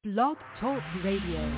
Blog Talk Radio.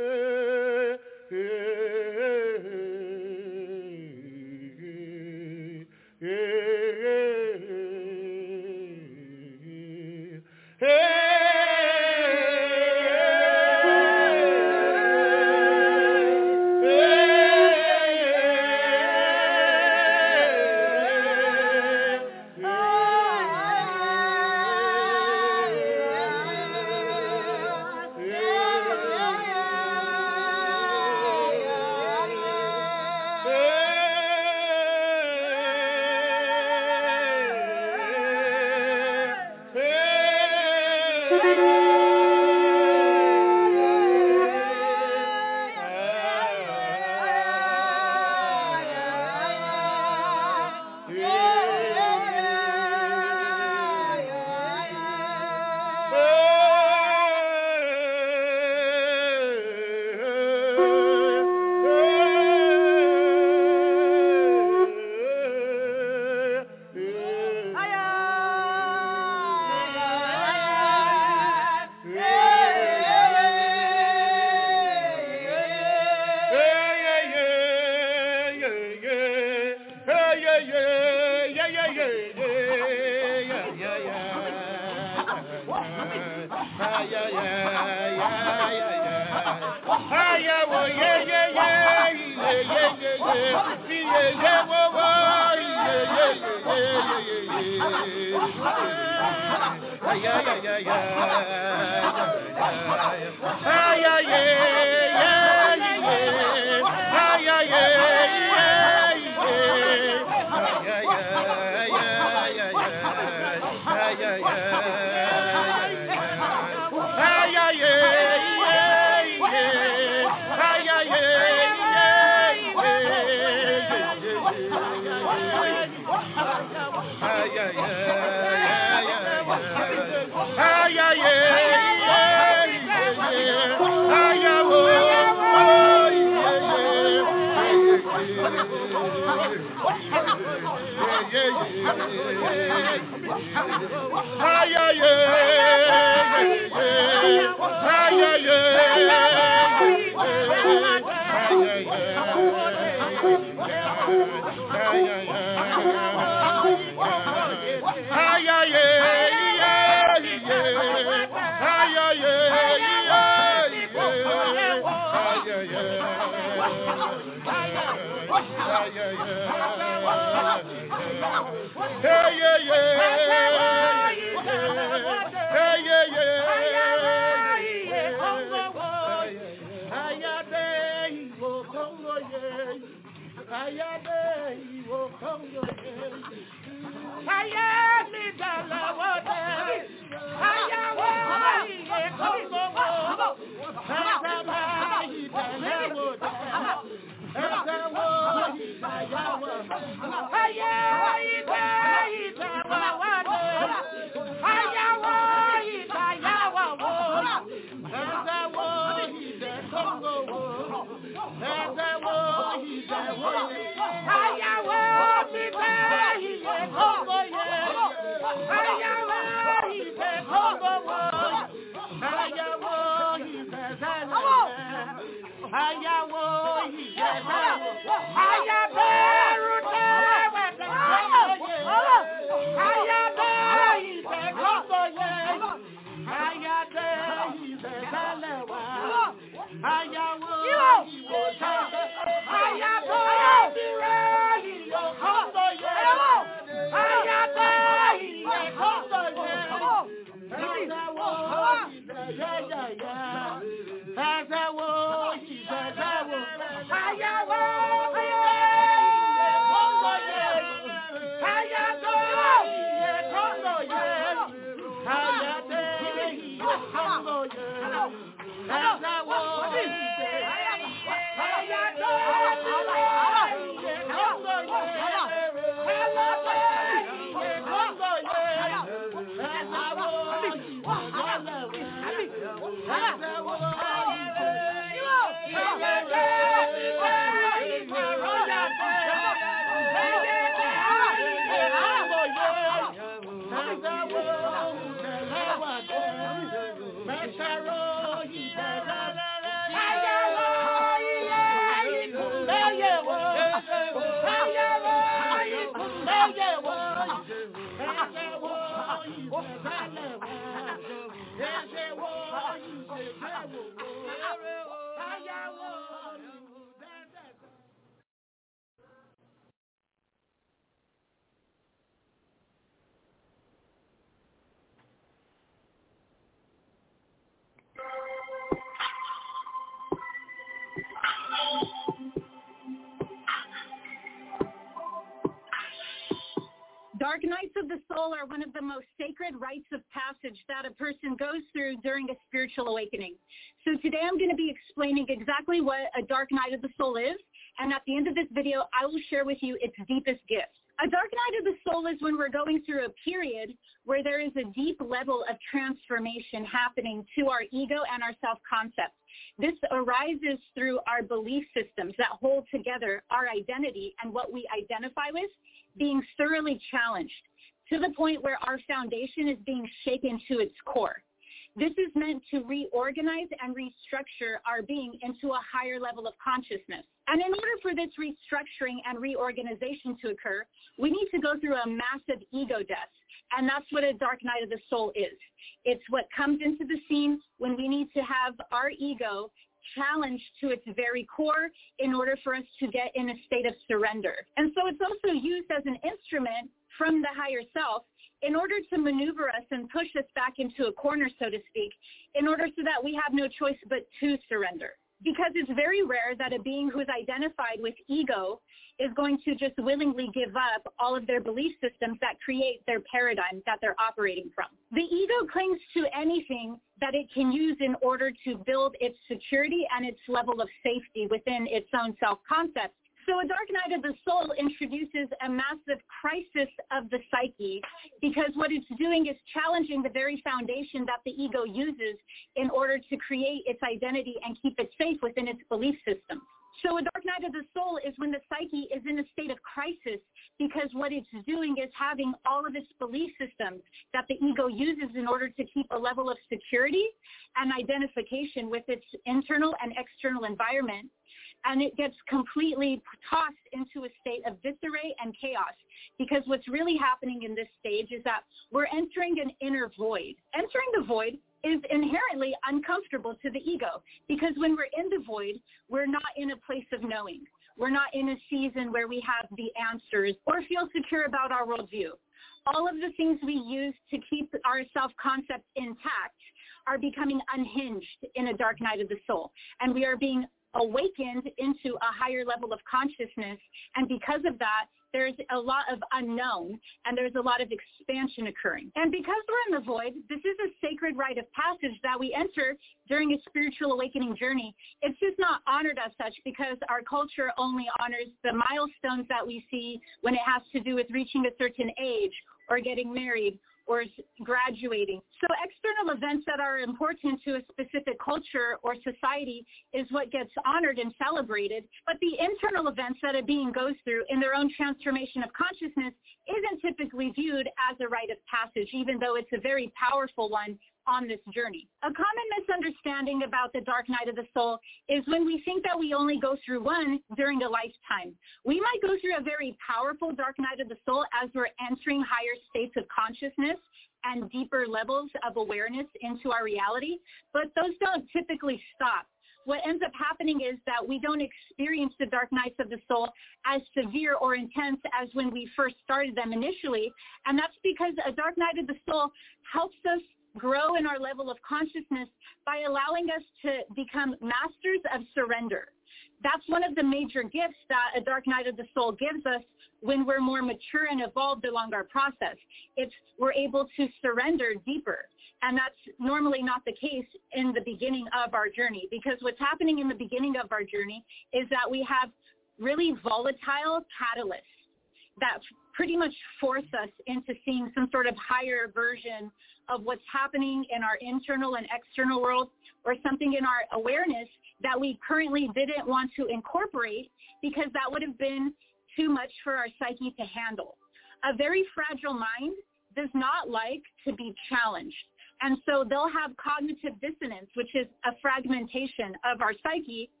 Dark nights of the soul are one of the most sacred rites of passage that a person goes through during a spiritual awakening. So today I'm going to be explaining exactly what a dark night of the soul is, and at the end of this video, I will share with you its deepest gift. A dark night of the soul is when we're going through a period where there is a deep level of transformation happening to our ego and our self-concept. This arises through our belief systems that hold together our identity and what we identify with being thoroughly challenged to the point where our foundation is being shaken to its core. This is meant to reorganize and restructure our being into a higher level of consciousness. And in order for this restructuring and reorganization to occur, we need to go through a massive ego death. And that's what a dark night of the soul is. It's what comes into the scene when we need to have our ego challenged to its very core in order for us to get in a state of surrender. And so it's also used as an instrument from the higher self in order to maneuver us and push us back into a corner, so to speak, in order so that we have no choice but to surrender. Because it's very rare that a being who is identified with ego is going to just willingly give up all of their belief systems that create their paradigm that they're operating from. The ego clings to anything that it can use in order to build its security and its level of safety within its own self-concept. So a dark night of the soul introduces a massive crisis of the psyche because what it's doing is challenging the very foundation that the ego uses in order to create its identity and keep it safe within its belief system. So a dark night of the soul is when the psyche is in a state of crisis because what it's doing is having all of its belief systems that the ego uses in order to keep a level of security and identification with its internal and external environment. And it gets completely tossed into a state of disarray and chaos because what's really happening in this stage is that we're entering an inner void. Entering the void is inherently uncomfortable to the ego because when we're in the void, we're not in a place of knowing. We're not in a season where we have the answers or feel secure about our worldview. All of the things we use to keep our self-concept intact are becoming unhinged in a dark night of the soul, and we are being awakened into a higher level of consciousness, and because of that, there's a lot of unknown, and there's a lot of expansion occurring. And because we're in the void, this is a sacred rite of passage that we enter during a spiritual awakening journey. It's just not honored as such because our culture only honors the milestones that we see when it has to do with reaching a certain age or getting married or graduating. So external events that are important to a specific culture or society is what gets honored and celebrated, but the internal events that a being goes through in their own transformation of consciousness isn't typically viewed as a rite of passage, even though it's a very powerful one on this journey. A common misunderstanding about the dark night of the soul is when we think that we only go through one during a lifetime. We might go through a very powerful dark night of the soul as we're entering higher states of consciousness and deeper levels of awareness into our reality, but those don't typically stop. What ends up happening is that we don't experience the dark nights of the soul as severe or intense as when we first started them initially, and that's because a dark night of the soul helps us grow in our level of consciousness by allowing us to become masters of surrender. That's one of the major gifts that a dark night of the soul gives us when we're more mature and evolved along our process. We're able to surrender deeper. And that's normally not the case in the beginning of our journey, because what's happening in the beginning of our journey is that we have really volatile catalysts that pretty much force us into seeing some sort of higher version of what's happening in our internal and external world, or something in our awareness that we currently didn't want to incorporate because that would have been too much for our psyche to handle. A very fragile mind does not like to be challenged. And so they'll have cognitive dissonance, which is a fragmentation of our psyche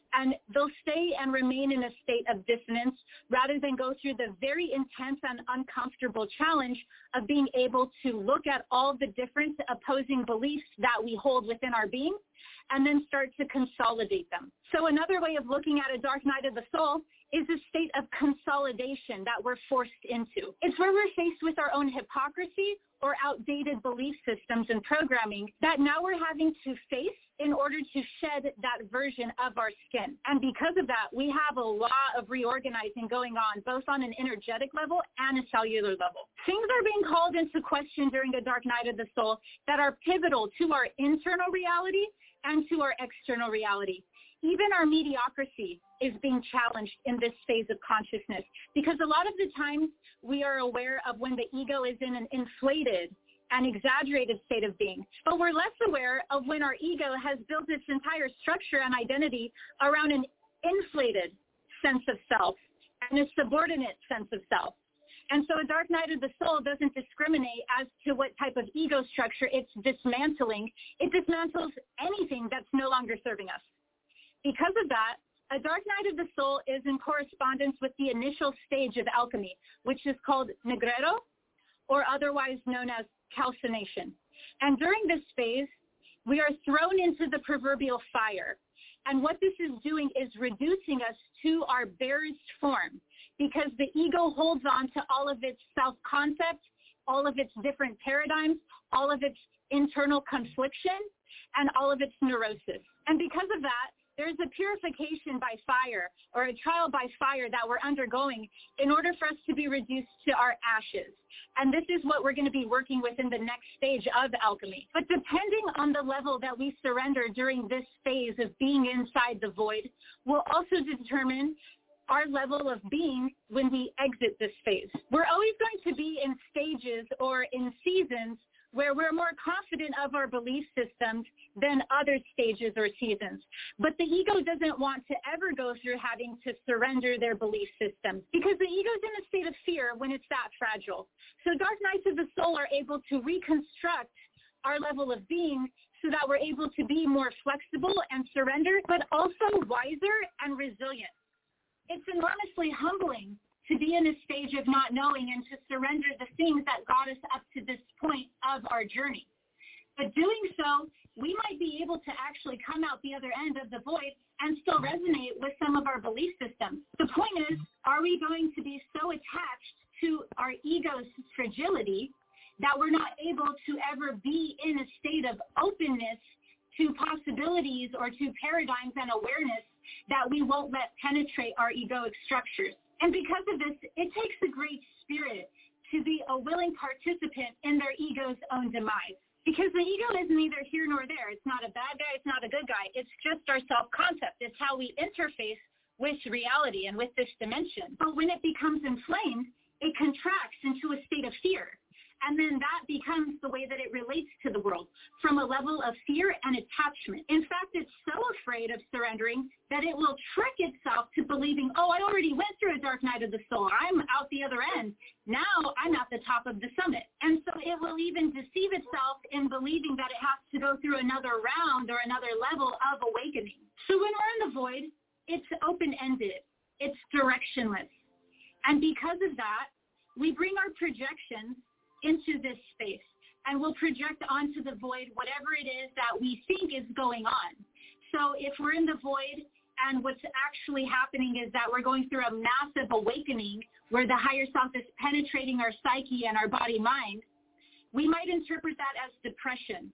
And they'll stay and remain in a state of dissonance rather than go through the very intense and uncomfortable challenge of being able to look at all the different opposing beliefs that we hold within our being and then start to consolidate them. So another way of looking at a dark night of the soul is a state of consolidation that we're forced into. It's where we're faced with our own hypocrisy or outdated belief systems and programming that now we're having to face in order to shed that version of our skin. And because of that, we have a lot of reorganizing going on, both on an energetic level and a cellular level. Things are being called into question during a dark night of the soul that are pivotal to our internal reality and to our external reality. Even our mediocrity is being challenged in this phase of consciousness because a lot of the times we are aware of when the ego is in an inflated and exaggerated state of being, but we're less aware of when our ego has built its entire structure and identity around an inflated sense of self and a subordinate sense of self. And so a dark night of the soul doesn't discriminate as to what type of ego structure it's dismantling. It dismantles anything that's no longer serving us. Because of that, a dark night of the soul is in correspondence with the initial stage of alchemy, which is called negrero, or otherwise known as calcination. And during this phase, we are thrown into the proverbial fire. And what this is doing is reducing us to our barest form because the ego holds on to all of its self-concept, all of its different paradigms, all of its internal confliction, and all of its neurosis. And because of that, there's a purification by fire or a trial by fire that we're undergoing in order for us to be reduced to our ashes. And this is what we're going to be working with in the next stage of alchemy. But depending on the level that we surrender during this phase of being inside the void will also determine our level of being when we exit this phase. We're always going to be in stages or in seasons where we're more confident of our belief systems than other stages or seasons. But the ego doesn't want to ever go through having to surrender their belief systems because the ego's in a state of fear when it's that fragile. So dark nights of the soul are able to reconstruct our level of being so that we're able to be more flexible and surrender, but also wiser and resilient. It's enormously humbling to be in a stage of not knowing and to surrender the things that got us up to this point of our journey. But doing so, we might be able to actually come out the other end of the void and still resonate with some of our belief systems. The point is, are we going to be so attached to our ego's fragility that we're not able to ever be in a state of openness to possibilities or to paradigms and awareness that we won't let penetrate our egoic structures? And because of this, it takes a great spirit to be a willing participant in their ego's own demise. Because the ego is neither here nor there. It's not a bad guy. It's not a good guy. It's just our self-concept. It's how we interface with reality and with this dimension. But when it becomes inflamed, it contracts into a state of fear. And then that becomes the way that it relates to the world, from a level of fear and attachment. In fact, it's so afraid of surrendering that it will trick itself to believing, oh, I already went through a dark night of the soul. I'm out the other end. Now I'm at the top of the summit. And so it will even deceive itself in believing that it has to go through another round or another level of awakening. So when we're in the void, it's open-ended. It's directionless. And because of that, we bring our projections into this space, and we'll project onto the void whatever it is that we think is going on. So if we're in the void and what's actually happening is that we're going through a massive awakening where the higher self is penetrating our psyche and our body-mind, we might interpret that as depression.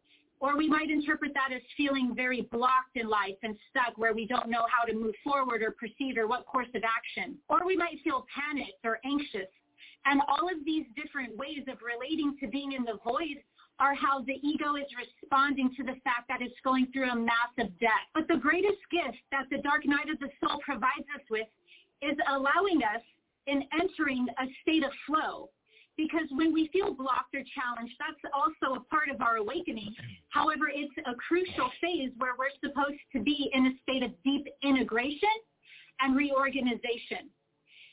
Or we might interpret that as feeling very blocked in life and stuck where we don't know how to move forward or proceed or what course of action. Or we might feel panicked or anxious. And all of these different ways of relating to being in the void are how the ego is responding to the fact that it's going through a massive death. But the greatest gift that the dark night of the soul provides us with is allowing us in entering a state of flow. Because when we feel blocked or challenged, that's also a part of our awakening. However, it's a crucial phase where we're supposed to be in a state of deep integration and reorganization.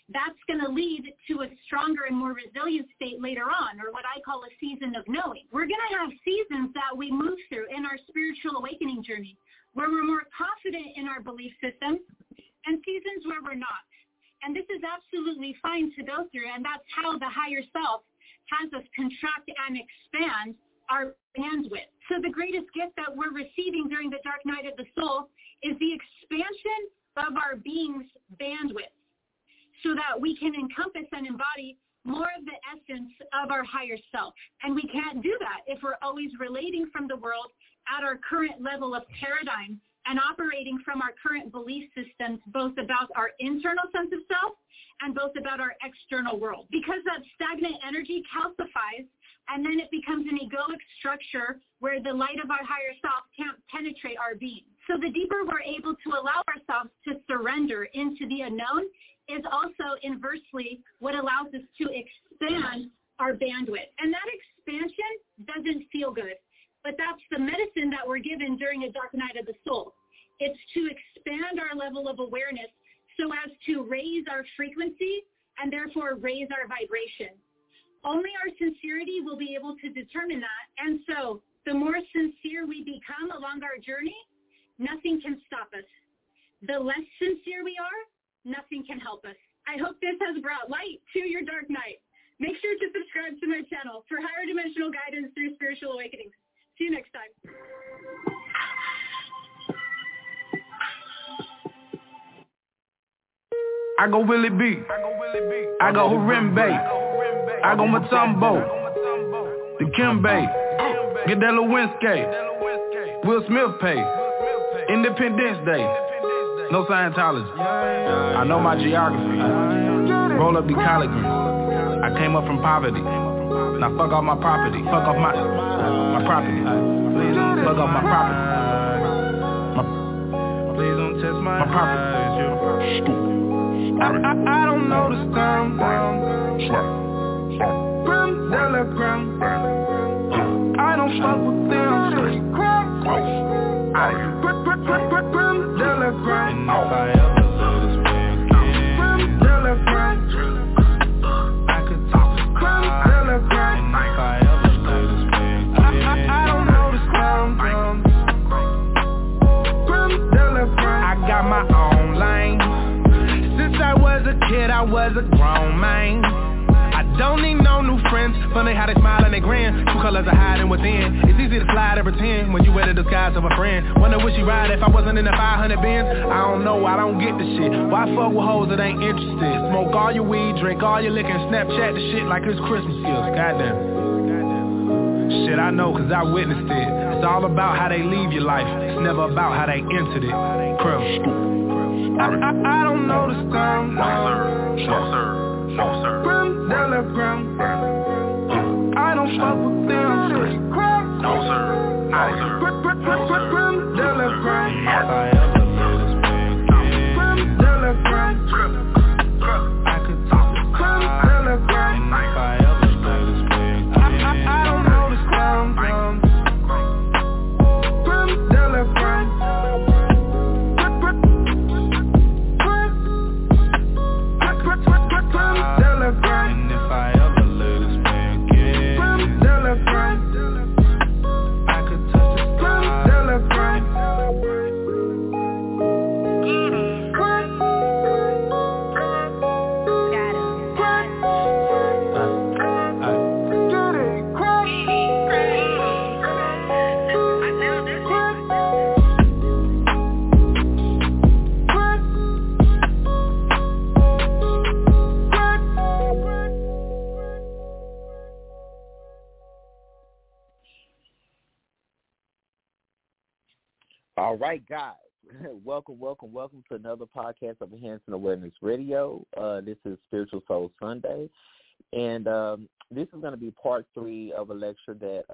that's going to lead to a stronger and more resilient state later on, or what I call a season of knowing. We're going to have seasons that we move through in our spiritual awakening journey where we're more confident in our belief system, and seasons where we're not. And this is absolutely fine to go through, and that's how the higher self has us contract and expand our bandwidth. So the greatest gift that we're receiving during the dark night of the soul is the expansion of our being's bandwidth so that we can encompass and embody more of the essence of our higher self. And we can't do that if we're always relating from the world at our current level of paradigm and operating from our current belief systems, both about our internal sense of self and both about our external world. Because that stagnant energy calcifies, and then it becomes an egoic structure where the light of our higher self can't penetrate our being. So the deeper we're able to allow ourselves to surrender into the unknown is also inversely what allows us to expand our bandwidth. And that expansion doesn't feel good, but that's the medicine that we're given during a dark night of the soul. It's to expand our level of awareness so as to raise our frequency and therefore raise our vibration. Only our sincerity will be able to determine that. And so the more sincere we become along our journey, nothing can stop us. The less sincere we are, nothing can help us. I hope this has brought light to your dark night. Make sure to subscribe to my channel for higher dimensional guidance through spiritual awakenings. See you next time. I go Willie B. I go Harimbe. I go Matumbo. The Kimbe. Get Lewinsky. Will Smith pay. Independence Day. No Scientology. I know my geography. Roll up the collard greens. I came up from poverty. Now fuck off my property. Fuck off my property. Fuck off my property. Please don't test my property. I don't know the sound. Grim de la Grim. I don't fuck with them. Grim de la Grim. And if I ever lose this man again, Grim de la Grim. I could talk to Grim de la Grim. And if I ever lose this man again, I don't know the sound. Grim de la Grim. I got my own lane. Since I was a kid, I was a grown man. I don't need no new friends. Funny how they smile and they grin. True colors are hiding within. It's easy to slide and pretend when you wear the disguise of a friend. Wonder would she ride if I wasn't in the 500 Benz? I don't know, I don't get the shit. Why fuck with hoes that ain't interested? Smoke all your weed, drink all your liquor, and Snapchat the shit like it's Christmas gifts. Goddamn. Shit, I know, cause I witnessed it. It's all about how they leave your life. It's never about how they entered it. Criminal. I don't know the sound. No sir, no sir, no sir. Grim de la Grim. I don't fuck with them. No sir, no sir. Grim de la Grim. If I ever lose this man again, Grim de la Grim. I could talk to Grim de la Grim. And if I ever lose this man again, I don't know the sound. Grim de la Grim. And if I ever lose this man again, I could touch the sky. All right, guys. Welcome to another podcast of Enhancing Awareness Radio. This is Spiritual Soul Sunday, and this is going to be part 3 of a lecture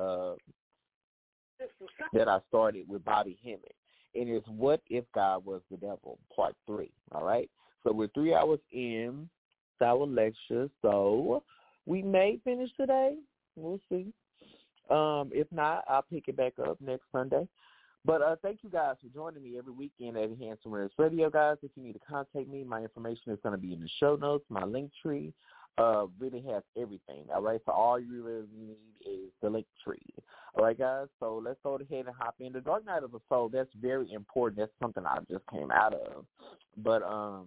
that I started with Bobby Hemmett. And it's What If God Was the Devil, part 3, all right? So we're 3 hours in to our lecture, so we may finish today. We'll see. If not, I'll pick it back up next Sunday. But thank you guys for joining me every weekend at Handsome Reds Radio, guys. If you need to contact me, my information is going to be in the show notes. My link tree really has everything, all right? So all you really need is the link tree, all right, guys? So let's go ahead and hop in. The Dark Night of the Soul, that's very important. That's something I just came out of. But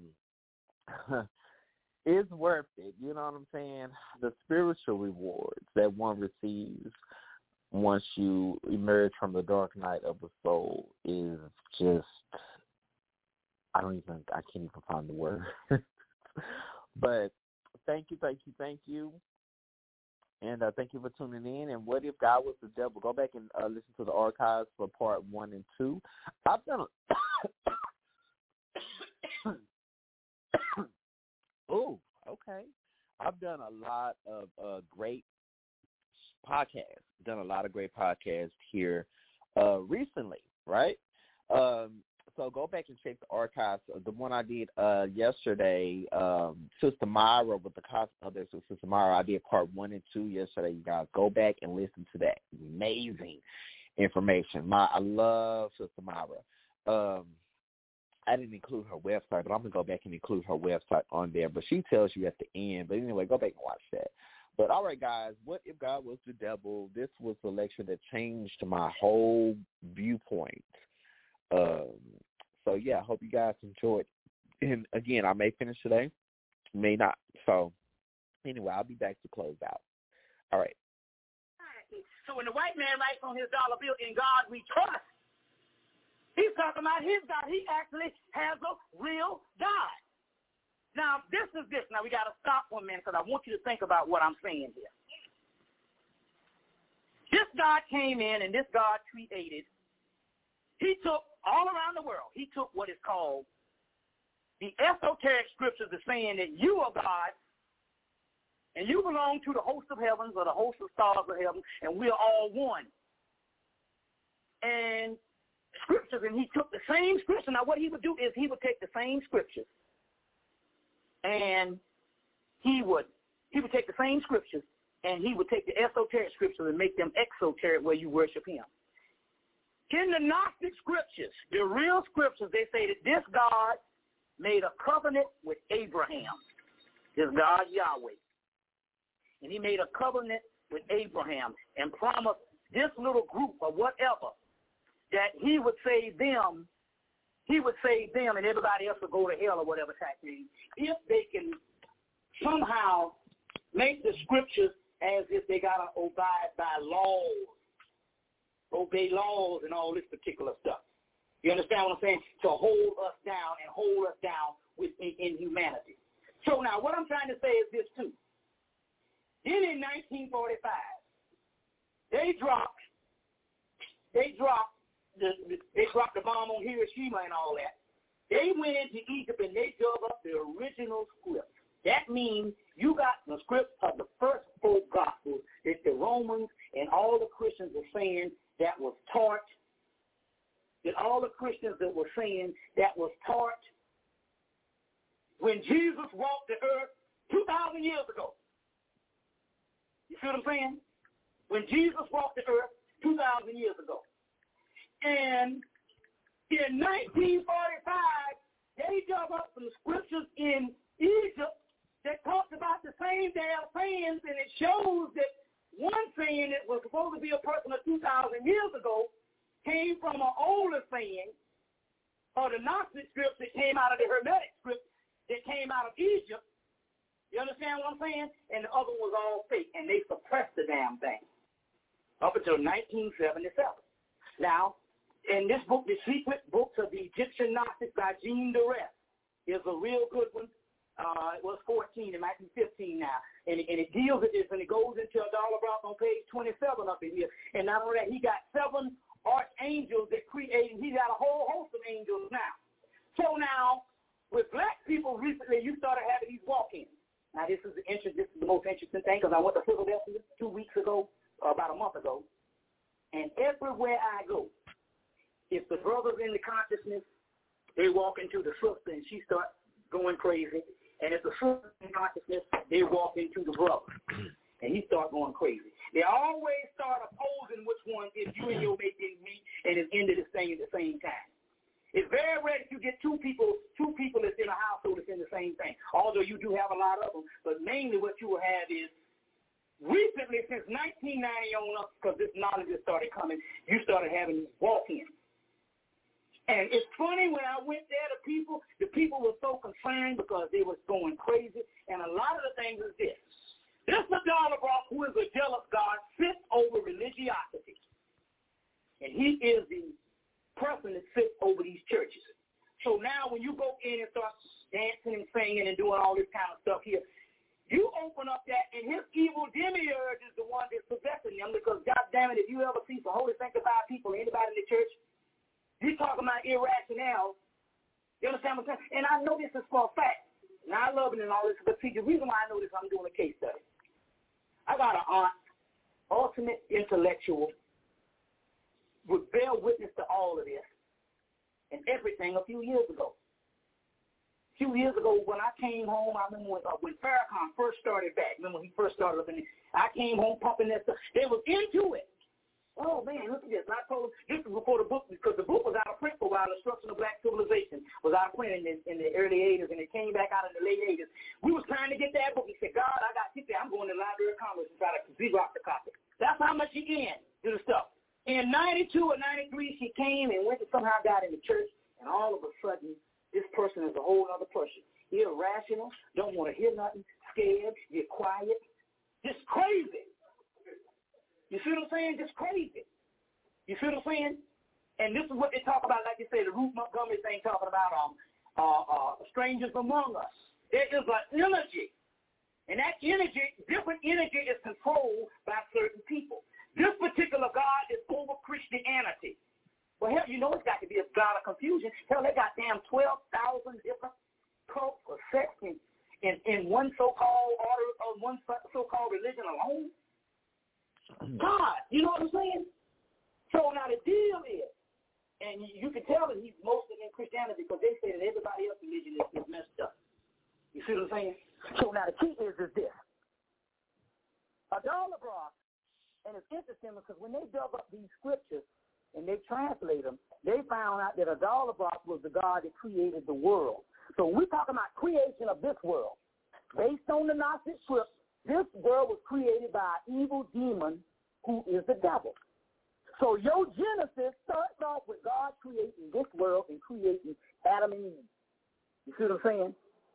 it's worth it, you know what I'm saying? The spiritual rewards that one receives once you emerge from the dark night of the soul is just, I can't even find the word. But thank you. And thank you for tuning in. And what if God was the devil? Go back and listen to the archives for part 1 and 2. I've done oh, okay. I've done a lot of great podcasts. Done a lot of great podcasts here recently, right? So go back and check the archives. The one I did yesterday, Sister Myra with the Cosmos with Sister Myra. I did part 1 and 2 yesterday. You guys go back and listen to that. Amazing information. I love Sister Myra. I didn't include her website, but I'm going to go back and include her website on there. But she tells you at the end. But anyway, go back and watch that. But all right, guys, what if God was the devil? This was the lecture that changed my whole viewpoint. So, yeah, I hope you guys enjoyed. And, again, I may finish today, may not. So, anyway, I'll be back to close out. All right. So when the white man writes on his dollar bill, "In God we trust," he's talking about his God. He actually has a real God. Now, this is this. Now, we got to stop for a minute because I want you to think about what I'm saying here. This God came in and this God created. He took all around the world. He took what is called the esoteric scriptures of saying that you are God and you belong to the host of heavens or the host of stars of heaven, and we are all one. And scriptures, and he took the same scripture. Now, what he would do is he would take the same scriptures, and he would take the same scriptures, and he would take the esoteric scriptures and make them exoteric where you worship him. In the Gnostic scriptures, the real scriptures, they say that this God made a covenant with Abraham, this God Yahweh. And he made a covenant with Abraham and promised this little group or whatever that he would save them, and everybody else would go to hell or whatever type thing, if they can somehow make the scriptures as if they got to abide by laws, obey laws and all this particular stuff. You understand what I'm saying? To hold us down and hold us down in humanity. So now what I'm trying to say is this too. Then in 1945, they dropped the bomb on Hiroshima and all that. They went into Egypt and they dug up the original script. That means you got the script of the first 4 gospels that the Romans and all the Christians were saying that was taught, when Jesus walked the earth 2,000 years ago. You see what I'm saying? When Jesus walked the earth 2,000 years ago. And in 1945, they dug up some scriptures in Egypt that talked about the same damn sayings, and it shows that one saying that was supposed to be a person of 2,000 years ago came from an older saying, or the Gnostic script that came out of the Hermetic script that came out of Egypt. You understand what I'm saying? And the other was all fake, and they suppressed the damn thing up until 1977. Now, in this book, The Secret Books of the Egyptian Gnostics by Jean Durrett, is a real good one. It was 14, it might be 15 now. And it deals with this, and it goes into a dollar block on page 27 up in here. And not only that, he got 7 archangels that created, he got a whole host of angels now. So now, with black people recently, you started having these walk-ins. Now, this is the most interesting thing, because I went to Philadelphia 2 weeks ago, or about a month ago, and everywhere I go, if the brother's in the consciousness, they walk into the sister, and she starts going crazy. And if the sister's in consciousness, they walk into the brother, and he starts going crazy. They always start opposing which one, if you and your mate didn't meet, and it's ended this thing at the same time. It's very rare that you get two people that's in a household that's in the same thing, although you do have a lot of them. But mainly what you will have is recently, since 1990 on up, because this knowledge has started coming, you started having walk-ins. And it's funny, when I went there, the people were so concerned because they was going crazy. And a lot of the things is this. This Adalabrock, who is a jealous God, sits over religiosity. And he is the person that sits over these churches. So now when you go in and start dancing and singing and doing all this kind of stuff here, you open up that, and his evil demiurge is the one that's possessing them, because, God damn it, if you ever see some holy sanctified people, anybody in the church, you're talking about irrationale. You understand what I'm saying? And I know this is for a fact. Now, I love it and all this, but see, the reason why I know this, I'm doing a case study. I got an aunt, ultimate intellectual, would bear witness to all of this and everything a few years ago. A few years ago, when I came home, I remember when Farrakhan first started back, remember when he first started up in it, I came home pumping that stuff. They was into it. Oh, man, look at this. And I told them, this was before the book, because the book was out of print for a while. Destruction of Black Civilization was out of print in the early 80s, and it came back out in the late 80s. We was trying to get that book. He said, God, I got to get there. I'm going to the Library of Congress and try to Xerox the copy. That's how much she in to the stuff. In 92 or 93, she came and went to somehow got in the church, and all of a sudden, this person is a whole other person. Irrational, don't want to hear nothing, scared, get quiet, just crazy. You see what I'm saying? Just crazy. You see what I'm saying? And this is what they talk about, like you say, the Ruth Montgomery thing talking about strangers among us. There is an energy. And that energy, different energy is controlled by certain people. This particular God is over Christianity. Well, hell, you know it's got to be a God of confusion. Hell, they got damn 12,000 different cults or sects in one so-called order of one so-called religion alone. God, you know what I'm saying? So now the deal is, and you can tell that he's mostly in Christianity because they say that everybody else's religion is messed up. You see what I'm saying? So now the key is this. Adalabrock, and it's interesting because when they dug up these scriptures and they translate them, they found out that Adalabrock was the God that created the world. So when we're talking about creation of this world, based on the Gnostic script, this world was created by an evil demon who is the devil. So your Genesis starts off with God creating this world and creating Adam and Eve. You see what I'm saying?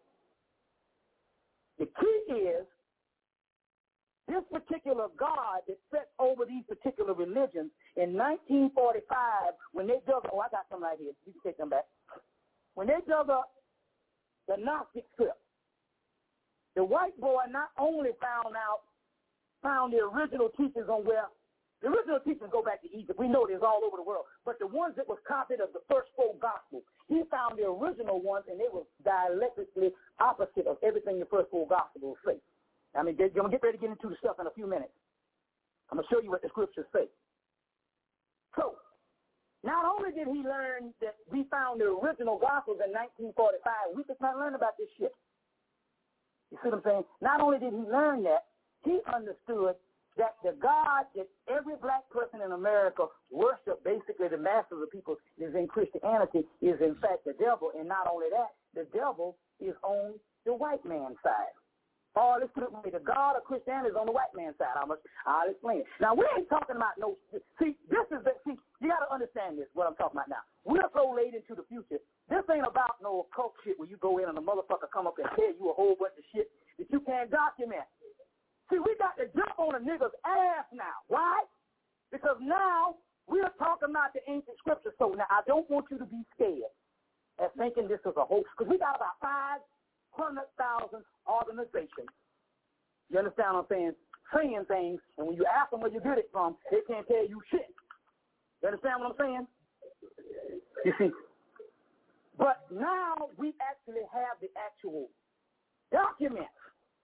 The key is this particular God that sets over these particular religions in 1945 when they dug up, I got some right here. You can take them back. When they dug up the Gnostic script, the white boy not only found the original teachings on where the original teachings go back to Egypt. We know there's all over the world. But the ones that was copied of the first four gospels, he found the original ones, and they were dialectically opposite of everything the first four gospels say. I mean, you're going to get ready to get into the stuff in a few minutes. I'm going to show you what the scriptures say. So, not only did he learn that we found the original gospels in 1945, we just not learn about this shit. You see what I'm saying? Not only did he learn that, he understood that the God that every black person in America worship, basically the mass of the people is in Christianity, is in fact the devil. And not only that, the devil is on the white man's side. All this the God of Christianity is on the white man's side. I'll explain it. Now, we ain't talking about you got to understand this, what I'm talking about now. We're so late into the future. This ain't about no cult shit where you go in and the motherfucker come up and tell you a whole bunch of shit that you can't document. See, we got to jump on a nigga's ass now. Why? Because now we're talking about the ancient scriptures. So now I don't want you to be scared at thinking this is a hoax, because we got about 500,000 organizations. You understand what I'm saying? Saying things, and when you ask them where you get it from, they can't tell you shit. You understand what I'm saying? You see? But now we actually have the actual documents.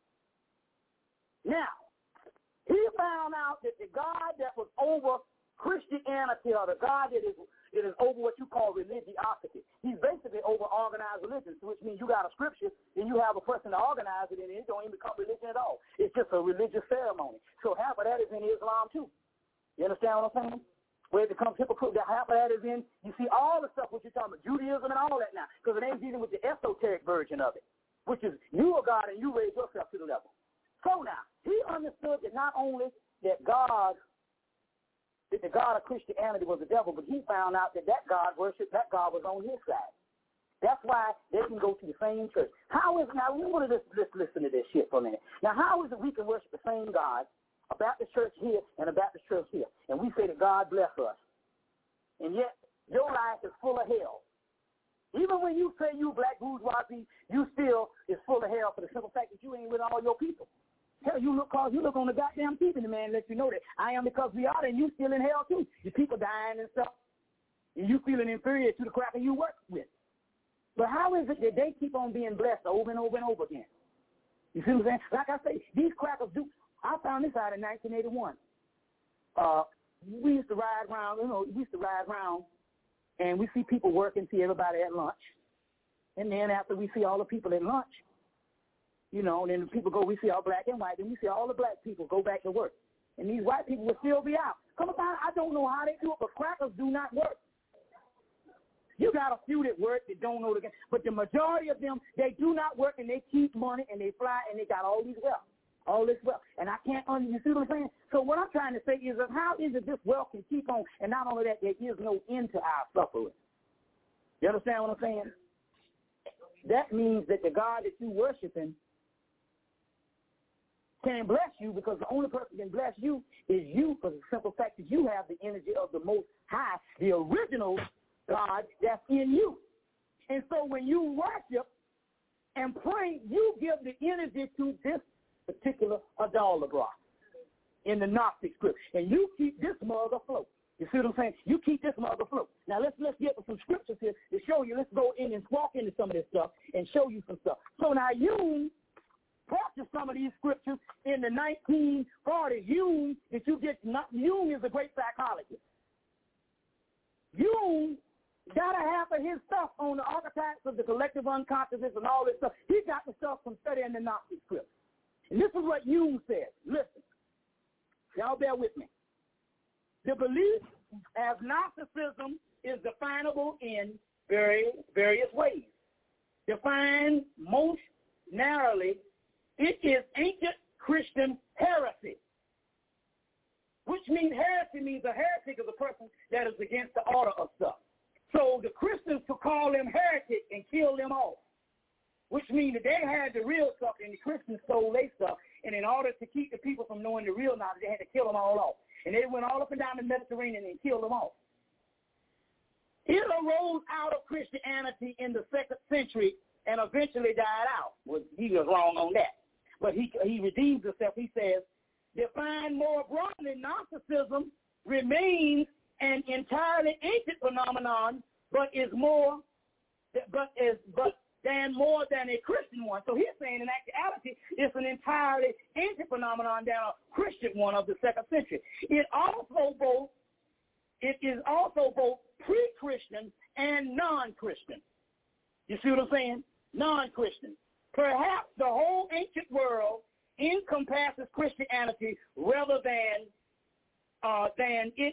Now, he found out that the God that was over Christianity, or the God that is over what you call religiosity, he's basically over organized religion, which means you got a scripture, and you have a person to organize it, and it don't even become religion at all. It's just a religious ceremony. So half of that is in Islam, too. You understand what I'm saying? where it becomes hypocritical. The half of that is in, you see all the stuff what you're talking about, Judaism and all that now, because it ain't dealing with the esoteric version of it, which is you are God and you raise yourself to the level. So now, he understood that not only that the God of Christianity was the devil, but he found out that God worship, that God was on his side. That's why they can go to the same church. How is it, now we want to just listen to this shit for a minute. Now, how is it we can worship the same God, a Baptist church here and a Baptist church here, and we say that God bless us, and yet your life is full of hell? Even when you say you black bourgeoisie, you still is full of hell for the simple fact that you ain't with all your people. Hell, you look on the goddamn TV, and the man lets you know that I am because we are, and you still in hell too. Your people dying and stuff, and you feeling inferior to the cracker you work with. But how is it that they keep on being blessed over and over and over again? You see what I'm saying? Like I say, these crackers do. I found this out in 1981. We used to ride around, and we see people working, see everybody at lunch. And then after we see all the people at lunch, then the people go, we see all black and white, and we see all the black people go back to work. And these white people will still be out. Come on, I don't know how they do it, but crackers do not work. You got a few that work that don't know the game, but the majority of them, they do not work, and they keep money, and they fly, and they got all this wealth. And I can't you see what I'm saying? So what I'm trying to say is that how is it this wealth can keep on, and not only that, there is no end to our suffering. You understand what I'm saying? That means that the God that you're worshiping can bless you, because the only person can bless you is you, for the simple fact that you have the energy of the Most High, the original God that's in you. And so when you worship and pray, you give the energy to this particular idolater in the Gnostic script, and you keep this mug afloat. You see what I'm saying? You keep this mug afloat. Now let's get some scriptures here to show you. Let's go in and walk into some of this stuff and show you some stuff. So now Jung captured some of these scriptures in the 1940s. Jung is a great psychologist. Jung got a half of his stuff on the archetypes of the collective unconsciousness and all this stuff. He got the stuff from studying the Gnostic script. And this is what Jung said. Listen, y'all bear with me. The belief as Gnosticism is definable in various ways. Defined most narrowly, it is ancient Christian heresy, which means heresy means a heretic is a person that is against the order of stuff. So the Christians could call them heretic and kill them off, which means that they had the real stuff and the Christians stole their stuff. And in order to keep the people from knowing the real knowledge, they had to kill them all off. And they went all up and down the Mediterranean and killed them off. It arose out of Christianity in the 2nd century and eventually died out. Well, he was wrong on that. But he redeems himself. He says, defined more broadly, Gnosticism remains an entirely ancient phenomenon, but more than a Christian one. So he's saying in actuality, it's an entirely ancient phenomenon than a Christian one of the 2nd century. It is also both pre-Christian and non-Christian. You see what I'm saying? Non-Christian. Perhaps the whole ancient world encompasses Christianity rather than is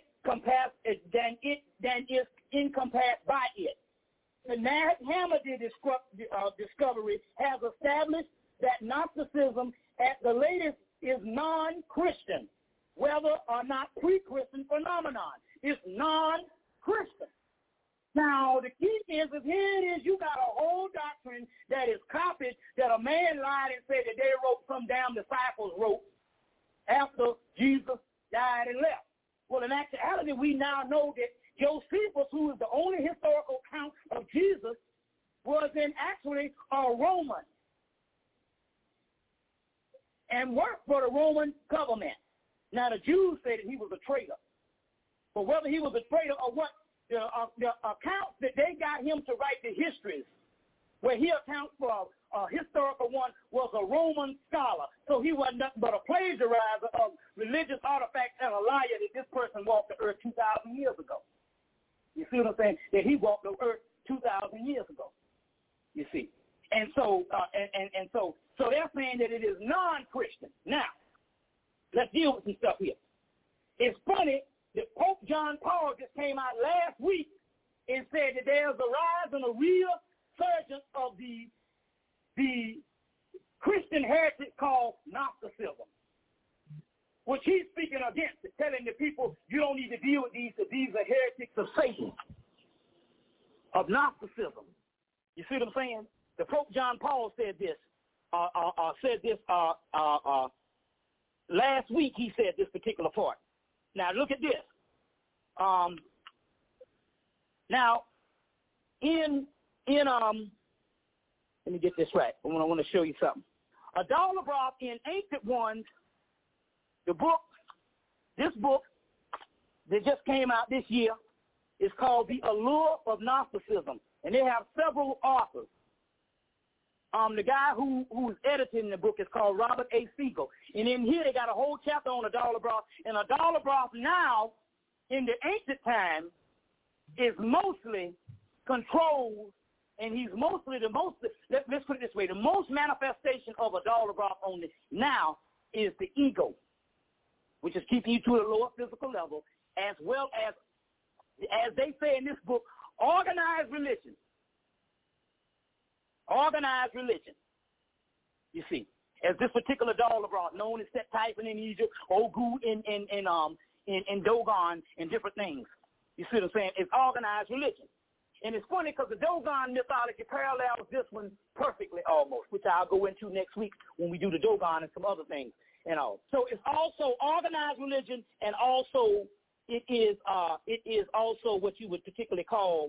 encompassed by it. The Nag Hammadi discovery has established that Gnosticism at the latest is non-Christian, whether or not pre-Christian phenomenon. It's non-Christian. Now, the key is here it is, you got a whole doctrine that is copied, that a man lied and said that they wrote, some damn disciples wrote after Jesus died and left. Well, in actuality, we now know that Josephus, who is the only historical account of Jesus, was actually a Roman and worked for the Roman government. Now, the Jews say that he was a traitor. But whether he was a traitor or what, the accounts that they got him to write the histories, where he accounts for a historical one, was a Roman scholar. So he wasn't nothing but a plagiarizer of religious artifacts and a liar that this person walked the earth 2,000 years ago. You see what I'm saying? That he walked the earth 2,000 years ago. You see, and so so they're saying that it is non-Christian. Now, let's deal with some stuff here. It's funny that Pope John Paul just came out last week and said that there's a rise and a real surgence of the Christian heritage called Gnosticism, which he's speaking against, telling the people you don't need to deal with these are heretics of Satan, of Gnosticism. You see what I'm saying? The Pope John Paul said this. Last week he said this particular part. Now look at this. Now in let me get this right. I want to show you something. Adala Broth in Ancient Ones, this book that just came out this year is called The Allure of Gnosticism, and they have several authors. The guy who's editing the book is called Robert A. Siegel. And in here they got a whole chapter on Adala Broth. And Adala Broth now, in the ancient time, is mostly controlled, and he's mostly let's put it this way, the most manifestation of Adala Broth on this now is the ego, which is keeping you to a lower physical level, as well as they say in this book, organized religion. Organized religion, you see, as this particular Adala Broth, known as Set-Typhon in Egypt, Ogu in Dogon, and different things. You see what I'm saying? It's organized religion. And it's funny because the Dogon mythology parallels this one perfectly almost, which I'll go into next week when we do the Dogon and some other things and all. So it's also organized religion, and also it is also what you would particularly call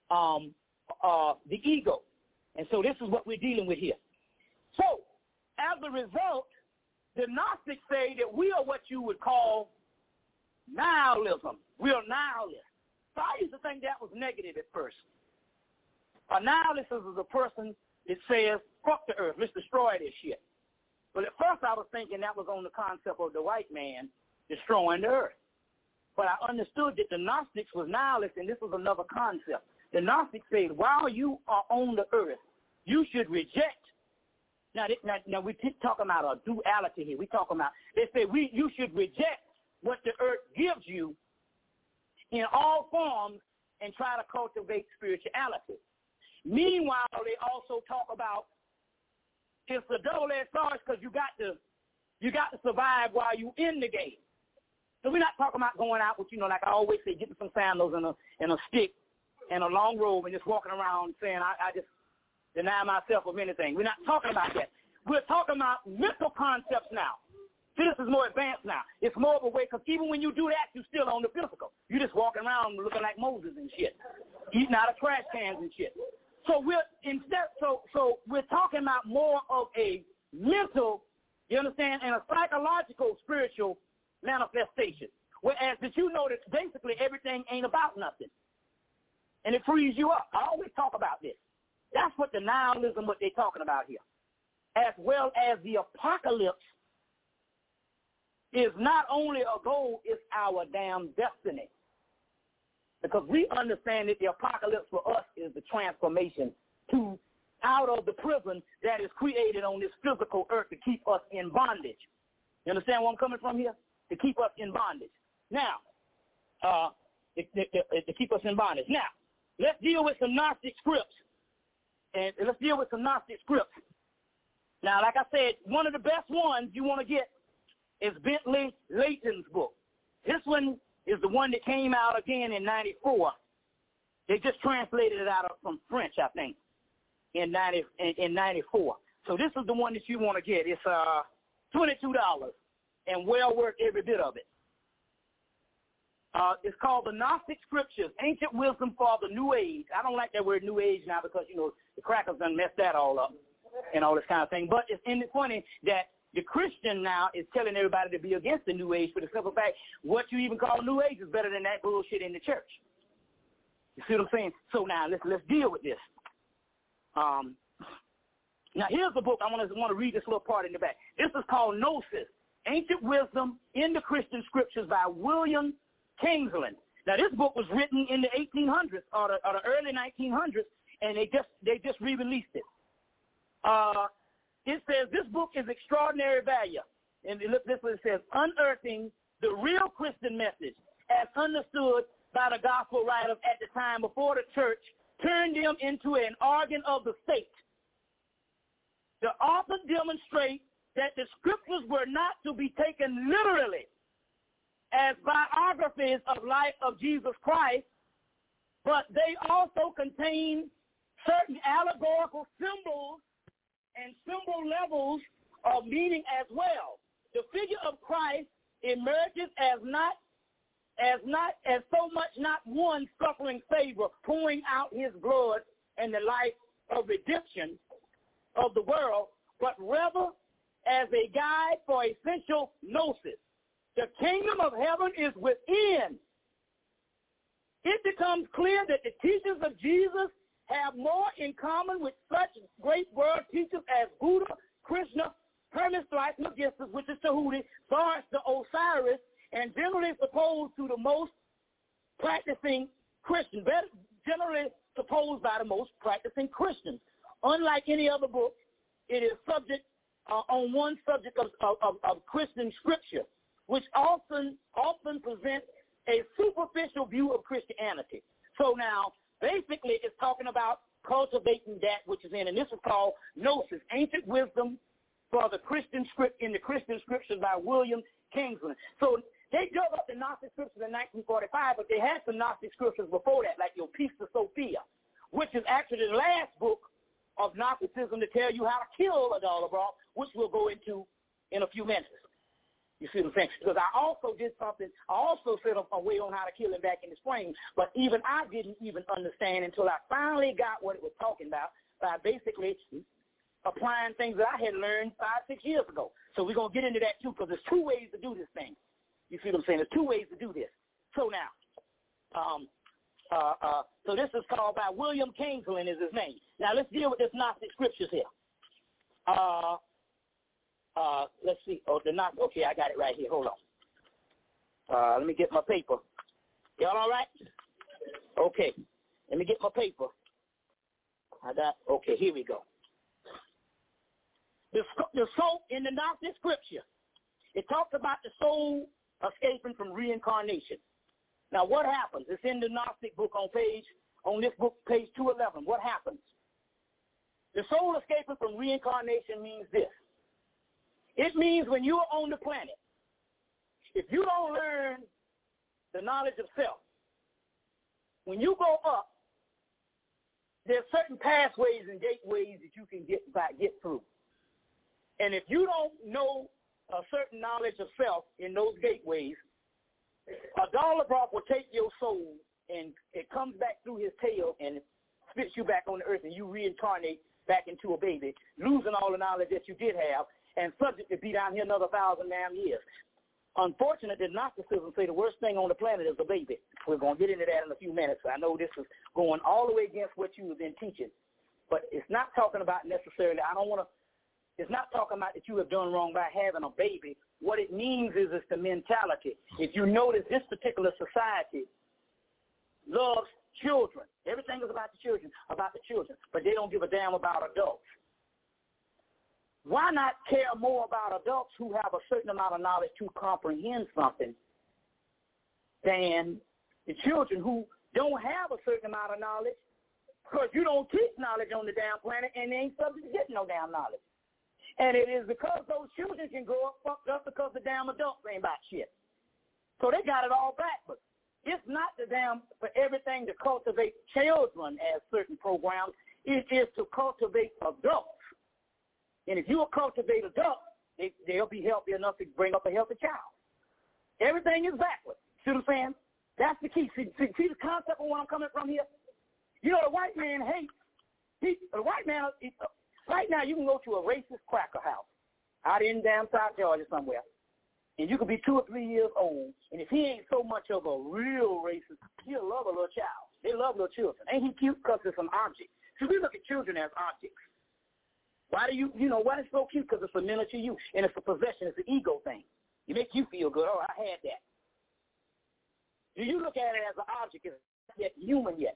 the ego. And so this is what we're dealing with here. So as a result, the Gnostics say that we are what you would call nihilism. We are nihilists. So I used to think that was negative at first. A nihilist is a person that says, fuck the earth, let's destroy this shit. But at first I was thinking that was on the concept of the white man destroying the earth. But I understood that the Gnostics was nihilists, and this was another concept. The Gnostics said, while you are on the earth, you should reject. Now we keep talking about a duality here. We talking about, they say you should reject what the earth gives you in all forms and try to cultivate spirituality. Meanwhile, they also talk about it's a double-edged sword because you got to survive while you in the game. So we're not talking about going out with, like I always say, getting some sandals and a stick and a long robe and just walking around saying, I just deny myself of anything. We're not talking about that. We're talking about mental concepts now. See, this is more advanced now. It's more of a way, because even when you do that, you're still on the physical. You're just walking around looking like Moses and shit, eating out of trash cans and shit. So we're talking about more of a mental, you understand, and a psychological, spiritual manifestation. Whereas that that basically everything ain't about nothing. And it frees you up. I always talk about this. That's what the nihilism, what they're talking about here. As well as the apocalypse is not only a goal, it's our damn destiny. Because we understand that the apocalypse for us is the transformation out of the prison that is created on this physical earth to keep us in bondage. You understand where I'm coming from here? To keep us in bondage. Now, to keep us in bondage. Now, let's deal with some Gnostic scripts. Now, like I said, one of the best ones you want to get is Bentley Layton's book. This one is the one that came out again in 94. They just translated it out from French, I think, in 94. So this is the one that you want to get. It's $22 and well worth every bit of it. It's called The Gnostic Scriptures, Ancient Wisdom for the New Age. I don't like that word New Age now because, the crackers done messed that all up and all this kind of thing. But it's funny that the Christian now is telling everybody to be against the New Age for the simple fact what you even call New Age is better than that bullshit in the church. You see what I'm saying? So now let's deal with this. Now here's the book. I want to read this little part in the back. This is called Gnosis, Ancient Wisdom in the Christian Scriptures by William Kingsland. Now this book was written in the 1800s or the early 1900s, and they just re-released it. It says this book is extraordinary value, and look, this is what it says: unearthing the real Christian message as understood by the gospel writers at the time before the church turned them into an organ of the state. The author demonstrates that the scriptures were not to be taken literally as biographies of life of Jesus Christ, but they also contain certain allegorical symbols and symbol levels of meaning as well. The figure of Christ emerges as so much not one suffering Savior pouring out his blood and the life of redemption of the world, but rather as a guide for essential gnosis. The kingdom of heaven is within. It becomes clear that the teachings of Jesus have more in common with such great world teachers as Buddha, Krishna, Hermes Trismegistus, which is Tahuti, Thoris the Osiris, and generally supposed to the most practicing Christians, generally supposed by the most practicing Christians. Unlike any other book, it is subject on one subject of Christian scripture, which often presents a superficial view of Christianity. So now, basically, it's talking about cultivating that which is in, and this is called gnosis, ancient wisdom for the Christian script in the Christian scriptures by William Kingsley. So they dug up the Gnostic scriptures in 1945, but they had some Gnostic scriptures before that, like your Pista Sophia, which is actually the last book of Gnosticism to tell you how to kill a Adalabra, which we'll go into in a few minutes. You see what I'm saying? Because I also did something, I also said a way on how to kill him back in the spring, but even I didn't even understand until I finally got what it was talking about by basically applying things that I had learned 5-6 years ago. So we're going to get into that too, because there's two ways to do this thing. You see what I'm saying? There's two ways to do this. So now, so this is called by William Kingsley is his name. Now let's deal with this Gnostic scriptures here. Let's see. Oh, the Gnostic. Okay, I got it right here. Hold on. Let me get my paper. Y'all all right? Okay. Let me get my paper. Okay, here we go. The soul in the Gnostic scripture, it talks about the soul escaping from reincarnation. Now, what happens? It's in the Gnostic book on this book, page 211. What happens? The soul escaping from reincarnation means this. It means when you're on the planet, if you don't learn the knowledge of self, when you go up, there's certain pathways and gateways that you can get through. And if you don't know a certain knowledge of self in those gateways, Adalabra will take your soul and it comes back through his tail and spits you back on the earth and you reincarnate back into a baby, losing all the knowledge that you did have and subject to be down here another 1,000 damn years. Unfortunately, Gnosticism say the worst thing on the planet is a baby. We're going to get into that in a few minutes. I know this is going all the way against what you have been teaching, but it's not talking about necessarily, it's not talking about that you have done wrong by having a baby. What it means is it's the mentality. If you notice, this particular society loves children. Everything is about the children, but they don't give a damn about adults. Why not care more about adults who have a certain amount of knowledge to comprehend something than the children who don't have a certain amount of knowledge, because you don't teach knowledge on the damn planet and they ain't subject to getting no damn knowledge. And it is because those children can grow up fucked up because the damn adults ain't about shit. So they got it all backwards. It's not the damn for everything to cultivate children as certain programs. It is to cultivate adults. And if you will cultivate adults, they'll be healthy enough to bring up a healthy child. Everything is backwards. See what I'm saying? That's the key. See the concept of where I'm coming from here? You know, the white man hates. The white man, right now you can go to a racist cracker house out in damn South Georgia somewhere, and you could be 2 or 3 years old, and if he ain't so much of a real racist, he'll love a little child. They love little children. Ain't he cute? Because it's an object. See, we look at children as objects. Why do why is it so cute? Because it's a miniature you, and it's a possession. It's an ego thing. It makes you feel good. Oh, I had that. Do you look at it as an object? It's not yet human yet.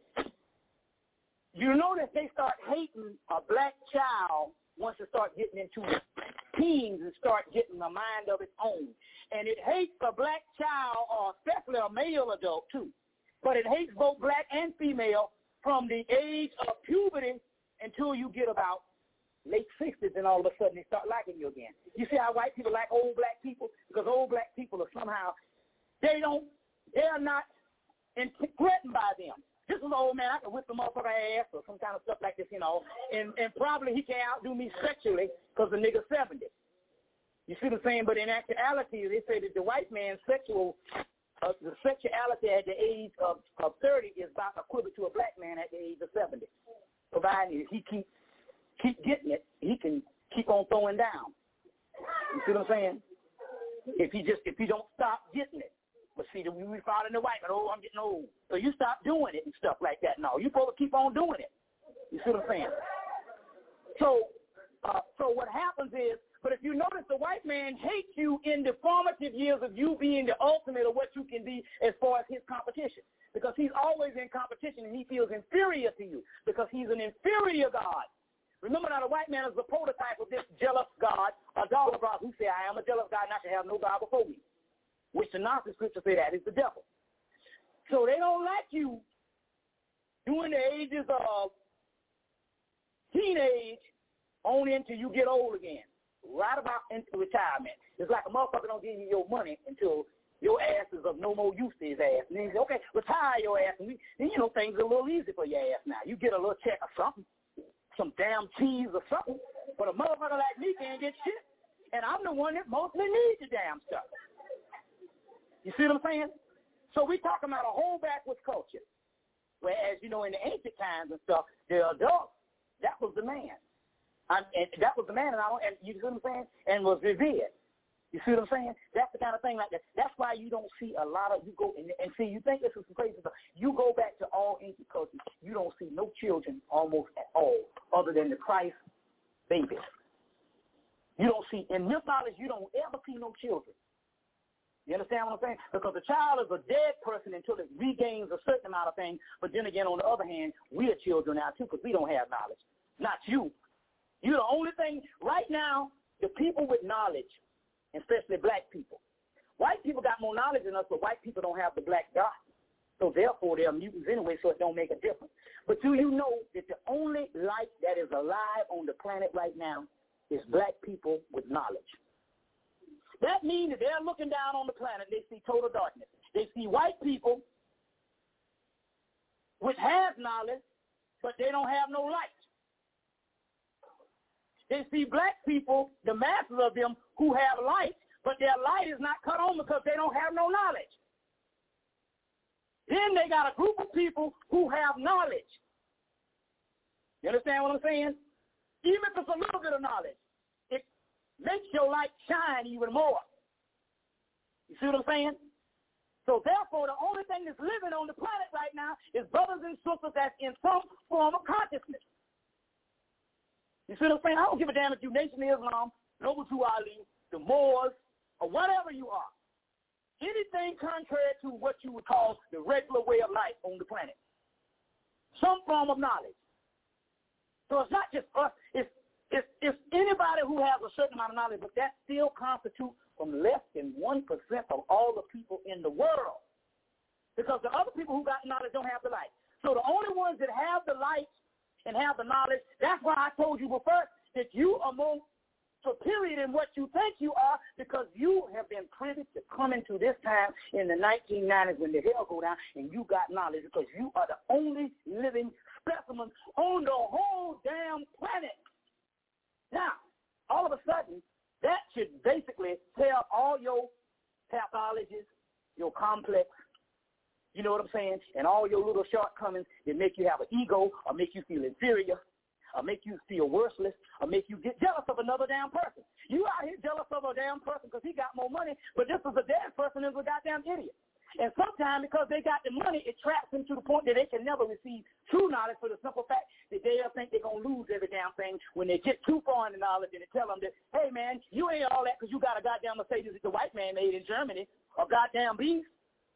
You notice they start hating a black child once they start getting into teens and start getting a mind of its own. And it hates a black child, or especially a male adult too. But it hates both black and female from the age of puberty until you get about late 60s, and all of a sudden they start liking you again. You see how white people like old black people? Because old black people are somehow, they're not threatened by them. This is an old man, I can whip the motherfucker ass or some kind of stuff like this, and probably he can outdo me sexually because the nigga's 70. You see what I'm saying? But in actuality, they say that the white man's the sexuality at the age of 30 is about equivalent to a black man at the age of 70. Provided he keep getting it, he can keep on throwing down. You see what I'm saying? If he don't stop getting it. But see, we found in the white man, I'm getting old. So you stop doing it and stuff like that. No, you're supposed to keep on doing it. You see what I'm saying? So what happens is, but if you notice, the white man hates you in the formative years of you being the ultimate of what you can be as far as his competition. Because he's always in competition and he feels inferior to you because he's an inferior God. Remember now, the white man is the prototype of this jealous God, a dog God who say, I am a jealous God and I shall have no God before me. Which the Gnostic scripture say that is the devil. So they don't like you during the ages of teenage on into you get old again, right about into retirement. It's like a motherfucker don't give you your money until your ass is of no more use to his ass. And then he say, okay, retire your ass. And things are a little easy for your ass now. You get a little check or something, some damn cheese or something. But a motherfucker like me can't get shit. And I'm the one that mostly needs the damn stuff. You see what I'm saying? So we talking about a whole backwards culture. Whereas, in the ancient times and stuff, the adult, that was the man. And that was the man, and you see what I'm saying? And was revered. You see what I'm saying? That's the kind of thing like that. That's why you don't see a lot of, you go, and see, you think this is some crazy stuff. You go back to all ancient cultures, you don't see no children almost at all, other than the Christ babies. You don't see, in mythology, you don't ever see no children. You understand what I'm saying? Because the child is a dead person until it regains a certain amount of things. But then again, on the other hand, we are children now too because we don't have knowledge. Not you. You're the only thing right now, the people with knowledge, especially black people. White people got more knowledge than us, but white people don't have the black dot. So therefore, they're mutants anyway, so it don't make a difference. But do you know that the only light that is alive on the planet right now is black people with knowledge? That means that they're looking down on the planet, they see total darkness. They see white people which have knowledge, but they don't have no light. They see black people, the masses of them, who have light, but their light is not cut on because they don't have no knowledge. Then they got a group of people who have knowledge. You understand what I'm saying? Even if it's a little bit of knowledge, it makes your light shine even more. You see what I'm saying? So therefore, the only thing that's living on the planet right now is brothers and sisters that's in some form of consciousness. You see what I'm saying? I don't give a damn if you Nation of Islam, Noble to Ali, the Moors, or whatever you are. Anything contrary to what you would call the regular way of life on the planet. Some form of knowledge. So it's not just us. It's anybody who has a certain amount of knowledge, but that still constitutes from less than 1% of all the people in the world. Because the other people who got knowledge don't have the light. So the only ones that have the light and have the knowledge, that's why I told you before that you are more superior than what you think you are, because you have been privy to coming to this time in the 1990s when the hell go down and you got knowledge, because you are the only living specimen on the whole damn planet. Now, all of a sudden, that should basically tell all your pathologies, your complex, you know what I'm saying, and all your little shortcomings that make you have an ego or make you feel inferior or make you feel worthless or make you get jealous of another damn person. You out here jealous of a damn person because he got more money, but this is a dead person is a goddamn idiot. And sometimes because they got the money, it traps them to the point that they can never receive true knowledge for the simple fact that they'll think they're going to lose every damn thing when they get too far in the knowledge and they tell them that, hey, man, you ain't all that because you got a goddamn Mercedes that the white man made in Germany or goddamn beef.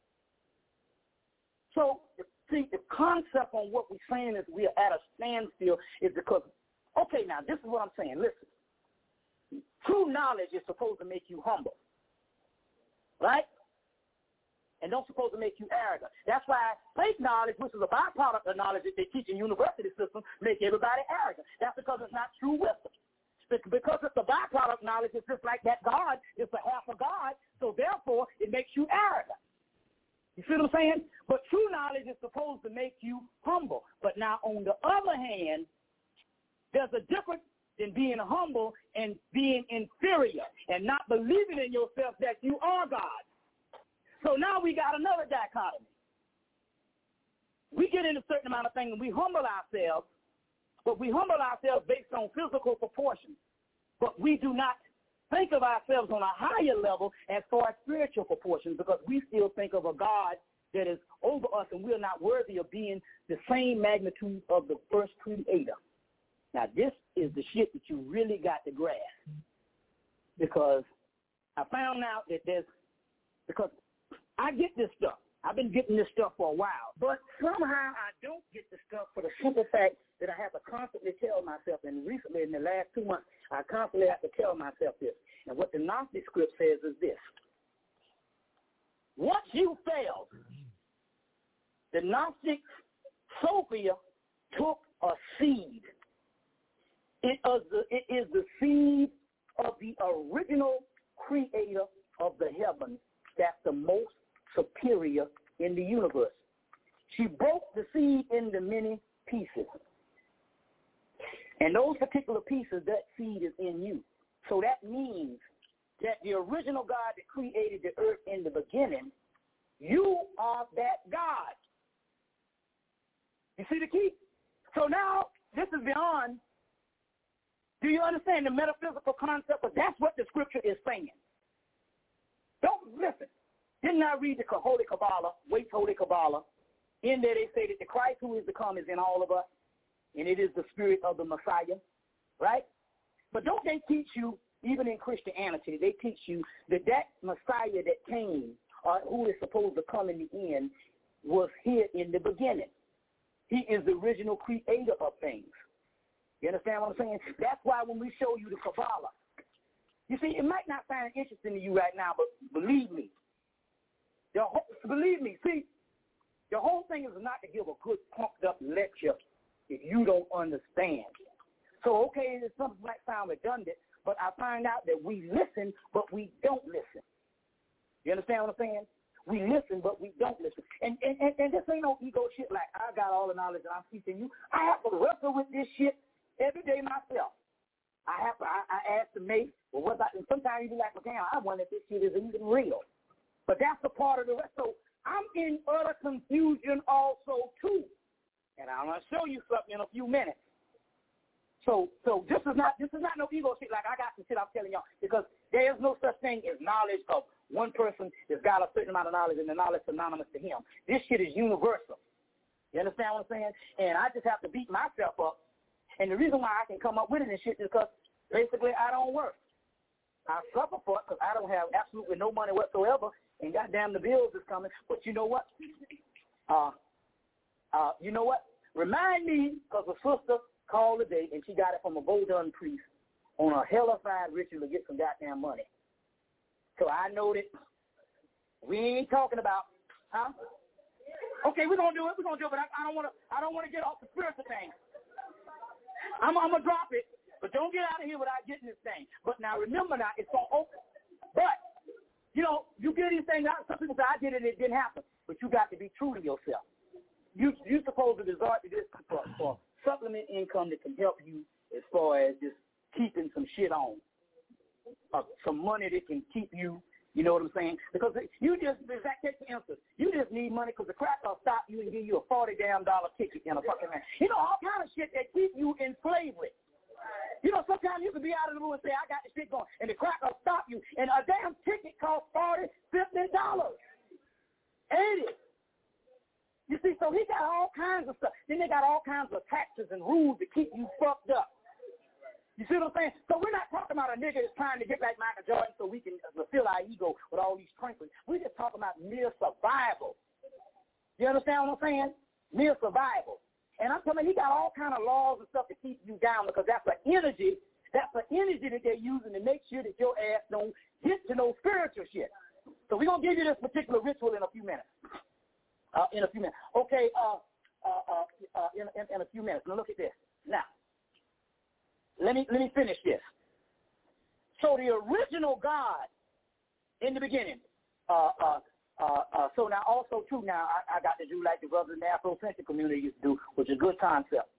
So, see, the concept on what we're saying is we're at a standstill is because, okay, now, this is what I'm saying. Listen, True knowledge is supposed to make you humble, right? And don't supposed to make you arrogant. That's why fake knowledge, which is a byproduct of knowledge that they teach in university systems, make everybody arrogant. That's because it's not true wisdom. Because it's a byproduct knowledge, it's just like that God is a half of God, so therefore it makes you arrogant. You see what I'm saying? But true knowledge is supposed to make you humble. But now on the other hand, there's a difference in being humble and being inferior and not believing in yourself that you are God. So now we got another dichotomy. We get in a certain amount of things and we humble ourselves, but we humble ourselves based on physical proportions. But we do not think of ourselves on a higher level as far as spiritual proportions because we still think of a God that is over us and we're not worthy of being the same magnitude of the first creator. Now, this is the shit that you really got to grasp because I found out that because I get this stuff. I've been getting this stuff for a while, but somehow I don't get the stuff for the simple fact that I have to constantly tell myself, and recently in the last 2 months, I constantly have to tell myself this. And what the Gnostic script says is this. Once you fail, the Gnostic Sophia took a seed. It is the seed of the original creator of the heavens that's the most superior in the universe. She broke the seed into many pieces. And those particular pieces, that seed is in you. So that means that the original God that created the earth in the beginning, you are that God. You see the key? So now, this is beyond, do you understand the metaphysical concept? But that's what the scripture is saying. Don't listen. Didn't I read the Holy Kabbalah, Waite's Holy Kabbalah? In there they say that the Christ who is to come is in all of us, and it is the spirit of the Messiah, right? But don't they teach you, even in Christianity, they teach you that Messiah that came, or who is supposed to come in the end, was here in the beginning. He is the original creator of things. You understand what I'm saying? That's why when we show you the Kabbalah, you see, it might not sound interesting to you right now, but believe me, the whole thing is not to give a good pumped-up lecture if you don't understand. So, okay, something might sound redundant, but I find out that we listen, but we don't listen. You understand what I'm saying? We listen, but we don't listen. And this ain't no ego shit like I got all the knowledge that I'm teaching you. I have to wrestle with this shit every day myself. I ask the mate, well, what about, and sometimes you be like, well, damn, I wonder if this shit is even real. But that's a part of the rest. So I'm in utter confusion also, too. And I'm going to show you something in a few minutes. So this is not no ego shit like I got the shit I'm telling y'all, because there is no such thing as knowledge of one person that's got a certain amount of knowledge and the knowledge synonymous to him. This shit is universal. You understand what I'm saying? And I just have to beat myself up. And the reason why I can come up with it and shit is because basically I don't work. I suffer for it because I don't have absolutely no money whatsoever, and goddamn the bills is coming. But you know what? Remind me, because a sister called today, and she got it from a Vodun priest on a hellified ritual to get some goddamn money. So I know that we ain't talking about, huh? Okay, we're gonna do it, but I don't wanna get off the spiritual thing. I'm gonna drop it, but don't get out of here without getting this thing. But now remember now, it's all open. But you get these things out. Some people say I did it, it didn't happen. But you got to be true to yourself. You're supposed to resort to this for supplement income that can help you as far as just keeping some shit on, some money that can keep you. You know what I'm saying? Because take the answer. You just need money because the crack will stop you and give you a $40 ticket in a fucking man. All kind of shit that keep you in slavery. Sometimes you can be out of the room and say, I got the shit going, and the crack will stop you. And a damn ticket costs $40, $50. Ain't it? You see, so he got all kinds of stuff. Then they got all kinds of taxes and rules to keep you fucked up. You see what I'm saying? So we're not talking about a nigga that's trying to get like Michael Jordan so we can fulfill our ego with all these trinkets. We're just talking about mere survival. You understand what I'm saying? Mere survival. And I'm telling you, he got all kind of laws and stuff to keep you down because that's an energy That's the energy that they're using to make sure that your ass don't get to no spiritual shit. So we're going to give you this particular ritual in a few minutes. Okay, in a few minutes. Now look at this. Now, let me finish this. So the original God in the beginning, so now also too, now I got to do like the brothers in the Afrocentric community used to do, which is a good concept.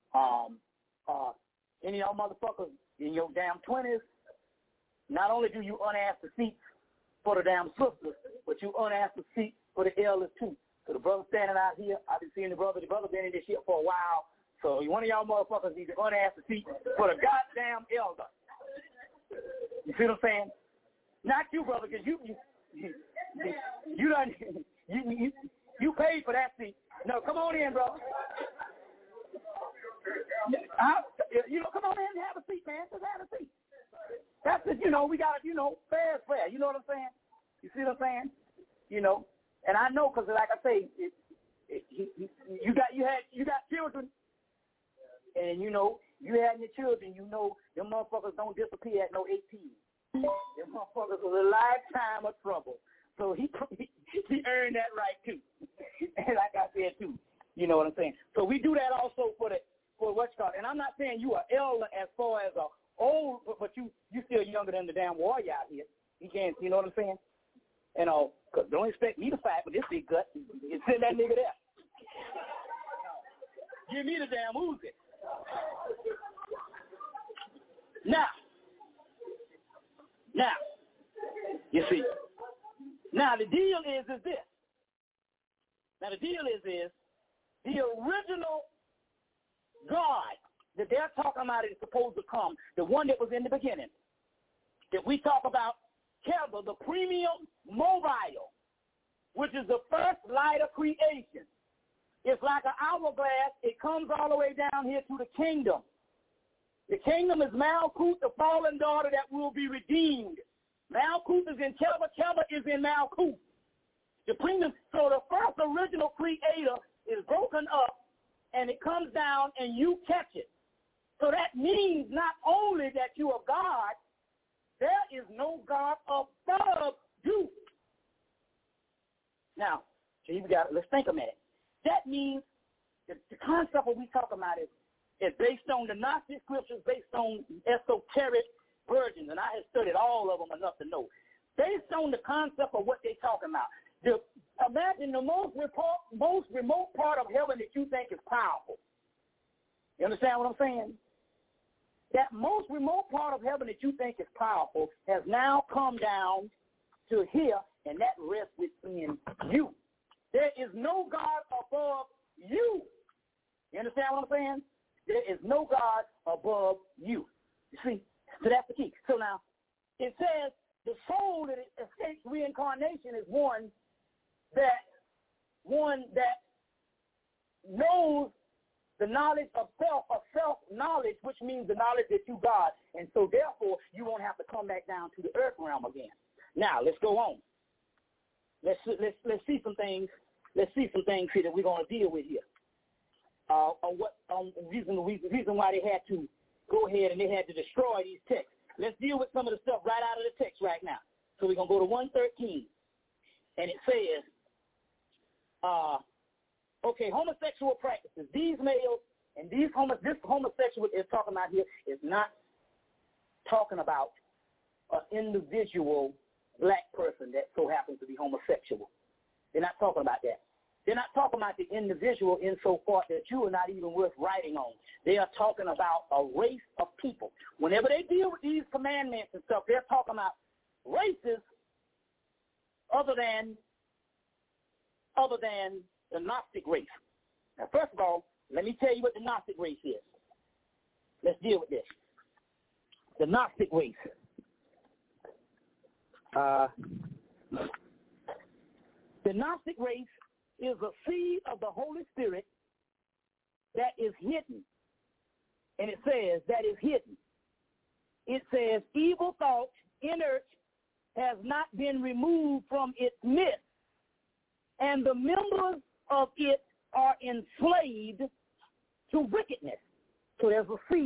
Any of y'all motherfuckers in your damn 20s, not only do you unask the seats for the damn sisters, but you unask the seat for the elders too. So the brother standing out here, I've been seeing the brother been in this shit for a while. So one of y'all motherfuckers need to unask the seat for the goddamn elder. You see what I'm saying? Not you, brother, because you paid for that seat. No, come on in, brother. Come on in and have a seat, man. Just have a seat. That's it. We got to, fair is fair. You know what I'm saying? You see what I'm saying? And I know because, like I say, you got children, and you had your children. Them motherfuckers don't disappear at no 18. Them motherfuckers was a lifetime of trouble. So he earned that right too. And like I said too, you know what I'm saying. So we do that also for what's called. And I'm not saying you are elder as far as a old, but you still younger than the damn warrior out here. You can't, you know what I'm saying. And cause don't expect me to fight with this big gut. You send that nigga there. Give me the damn Uzi. Now, you see. Now the deal is this. Now the deal is the original God that they're talking about is supposed to come, the one that was in the beginning. If we talk about Keba, the premium mobile, which is the first light of creation. It's like an hourglass. It comes all the way down here to the kingdom. The kingdom is Malkuth, the fallen daughter that will be redeemed. Malkuth is in Keba. Keba is in Malkuth. The premium. So the first original creator is broken up, and it comes down, and you catch it. So that means not only that you are God, there is no God above you. Now, let's think a minute. That means the concept of we talk about is based on the Gnostic scriptures, based on esoteric virgins, and I have studied all of them enough to know. Based on the concept of what they're talking about. Imagine the most remote part of heaven that you think is powerful. You understand what I'm saying? That most remote part of heaven that you think is powerful has now come down to here, and that rests within you. There is no God above you. You understand what I'm saying? There is no God above you. You see? So that's the key. So now, it says the soul that escapes reincarnation is one that knows the knowledge of self-knowledge, which means the knowledge that you God. And so therefore, you won't have to come back down to the earth realm again. Now, let's go on. Let's see some things. Let's see some things here that we're going to deal with here. Reason why they had to go ahead and they had to destroy these texts. Let's deal with some of the stuff right out of the text right now. So we're going to go to 113. And it says, homosexual practices. These males and this homosexual is talking about here is not talking about an individual black person that so happens to be homosexual. They're not talking about that. They're not talking about the individual insofar that you are not even worth writing on. They are talking about a race of people. Whenever they deal with these commandments and stuff, they're talking about races other than the Gnostic race. Now, first of all, let me tell you what the Gnostic race is. Let's deal with this. The Gnostic race. The Gnostic race is a seed of the Holy Spirit that is hidden. And it says that is hidden. It says evil thoughts, inert, has not been removed from its midst, and the members of it are enslaved to wickedness. So there's a seed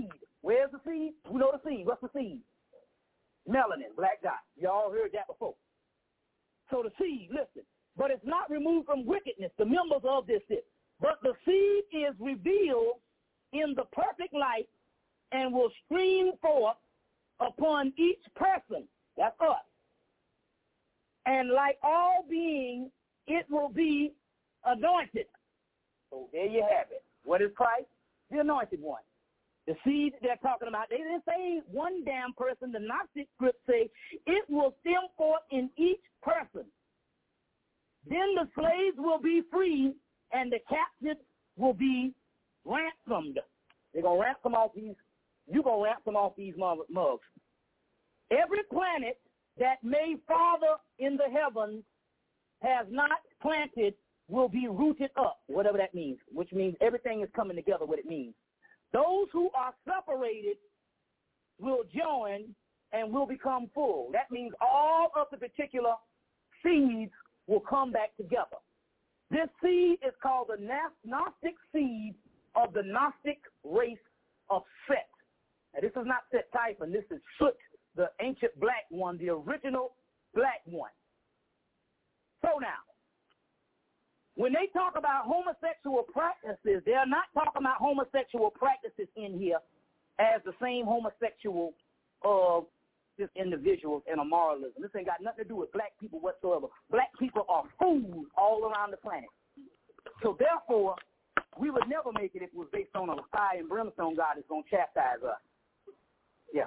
Where's the seed? Who know the seed? What's the seed? Melanin, black dot. You all heard that before. So the seed, listen, but it's not removed from wickedness, the members of this is. But the seed is revealed in the perfect light and will stream forth upon each person. That's us. And like all beings, it will be anointed. So there you have it. What is Christ? The anointed one. The seed they're talking about, they didn't say one damn person. The Gnostic script say it will stem forth in each person. Then the slaves will be free and the captives will be ransomed. They're going to ransom off these, you're going to ransom off these mugs. Every planet that may Father in the heavens has not planted will be rooted up, whatever that means, which means everything is coming together, what it means. Those who are separated will join and will become full. That means all of the particular seeds will come back together. This seed is called the Gnostic seed of the Gnostic race of Set. Now, this is not Set Typhon. This is Soot, the ancient black one, the original black one. So now, when they talk about homosexual practices, they're not talking about homosexual practices in here as the same homosexual of just individuals and a moralism. This ain't got nothing to do with black people whatsoever. Black people are fools all around the planet. So therefore, we would never make it if it was based on a fire and brimstone God is going to chastise us. Yeah.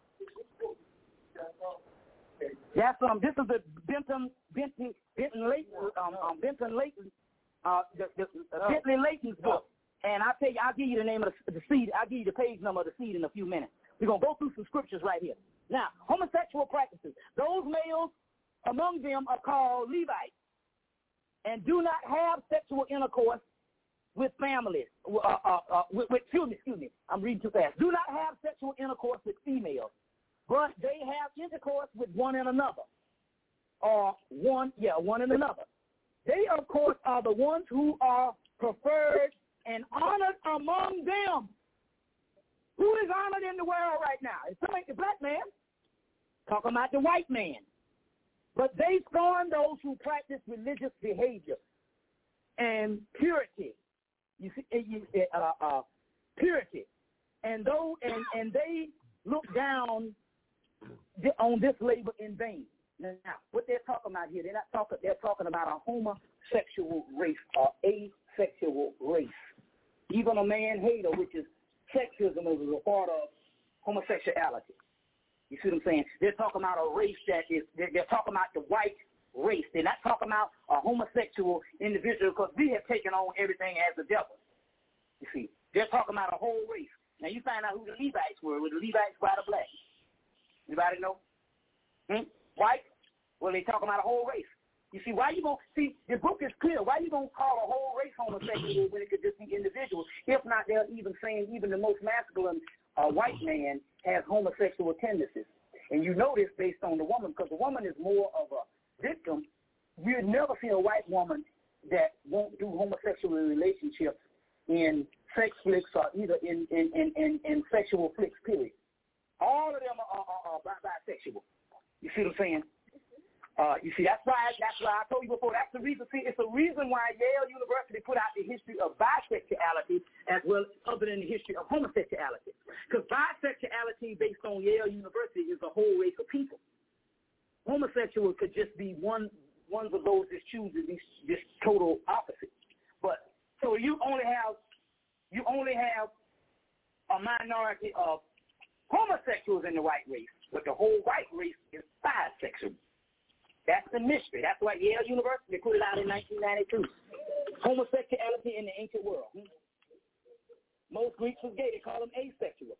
That's this is the Benton Leighton Bentley Leighton's book, and I'll tell you, I'll give you the name of the seed. I'll give you the page number of the seed in a few minutes. We're gonna go through some scriptures right here. Now, homosexual practices. Those males among them are called Levites, and do not have sexual intercourse with families. Excuse me. I'm reading too fast. Do not have sexual intercourse with females, but they have intercourse with one and another. One and another. They, of course, are the ones who are preferred and honored among them. Who is honored in the world right now? It's the black man. Talking about the white man. But they scorn those who practice religious behavior and purity. You see, purity. And they look down on this labor in vain. Now, what they're talking about here, they're talking about a homosexual race or asexual race. Even a man-hater, which is sexism, is a part of homosexuality. You see what I'm saying? They're talking about a race they're talking about the white race. They're not talking about a homosexual individual because we have taken on everything as the devil. You see, they're talking about a whole race. Now, you find out who the Levites were. Were the Levites white or black? Anybody know? White? Well, they're talking about a whole race. You see, the book is clear. Why you going to call a whole race homosexual when it could just be individuals? If not, they're even saying even the most masculine white man has homosexual tendencies. And you know this based on the woman, because the woman is more of a victim. You'd never see a white woman that won't do homosexual relationships in sex flicks or either in sexual flicks, period. All of them are bisexual. You see what I'm saying? You see, that's why I told you before. That's the reason. See, it's the reason why Yale University put out the history of bisexuality as well as other than the history of homosexuality. Because bisexuality, based on Yale University, is a whole race of people. Homosexual could just be one of those that chooses this total opposite. But so you only have a minority of homosexuals in the white race, but the whole white race is bisexual. That's the mystery. That's why Yale University put it out in 1992. Homosexuality in the ancient world. Most Greeks was gay. They call them asexual.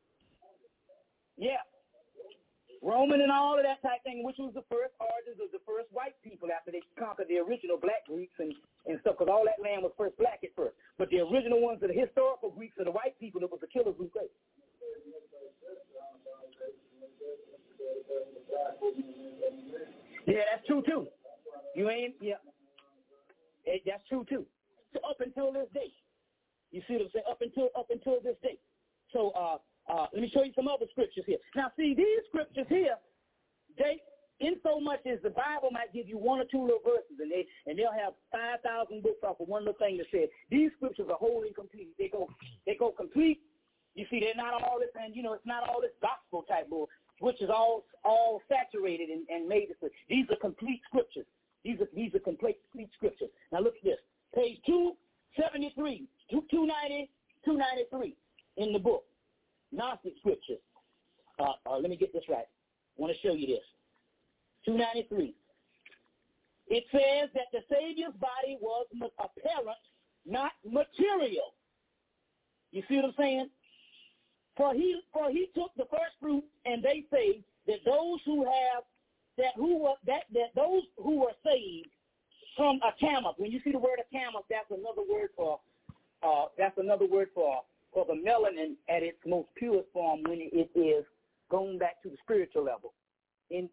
Yeah. Roman and all of that type thing, which was the first origins of the first white people after they conquered the original black Greeks and stuff, because all that land was first black at first. But the original ones are the historical Greeks are the white people that was the killer group race. Yeah, that's true too. That's true too. So up until this day, you see what I'm saying? Up until this day. So scriptures here, they, in so much as the Bible might give you one or two little verses, and they'll have 5,000 books off of one little thing that says these scriptures are whole and complete. They go complete. You see, they're not all this, and it's not all this gospel type book, which is all saturated and made. These are complete scriptures. These are complete scriptures. Now look at this, page 273, 290, 293 in the book, Gnostic scriptures. Let me get this right. I want to show you this. 293. It says that the Savior's body was apparent, not material. You see what I'm saying? For he took the first fruit, and they say that those who were saved from a Akamoth. When you see the word Akamoth, that's another word for the melanin at its most purest form when it is going back to the spiritual level. In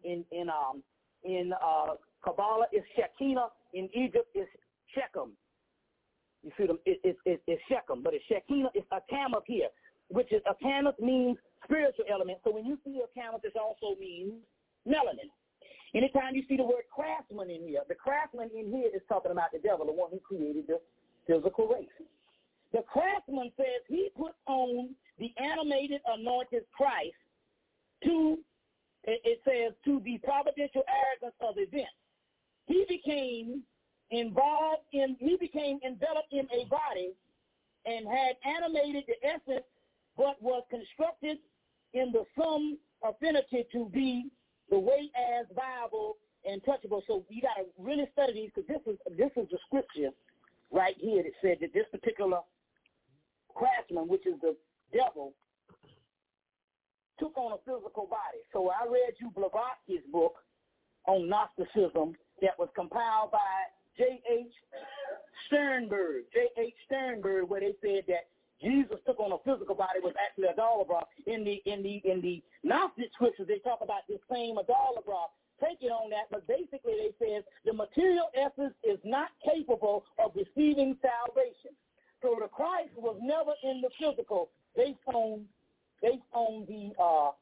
Kabbalah it's Shekinah. In Egypt it's Shechem. You see them? It's Shechem, but it's Shekinah. It's Akamoth here, which is Akamoth means spiritual element. So when you see Akamoth, it also means melanin. Anytime you see the word craftsman in here, the craftsman in here is talking about the devil, the one who created the physical race. The craftsman says he put on the animated anointed Christ to the providential arrogance of events. He became enveloped in a body and had animated the essence, but was constructed in the sum affinity to be the way as viable and touchable. So you got to really study these, because this is the scripture right here that said that this particular craftsman, which is the devil, took on a physical body. So I read you Blavatsky's book on Gnosticism that was compiled by J.H. Sternberg, where they said that Jesus took on a physical body was actually a Adalabra. In the Gnostic scriptures, they talk about this same Adalabra. Take it on that, but basically they said the material essence is not capable of receiving salvation. So the Christ was never in the physical based on the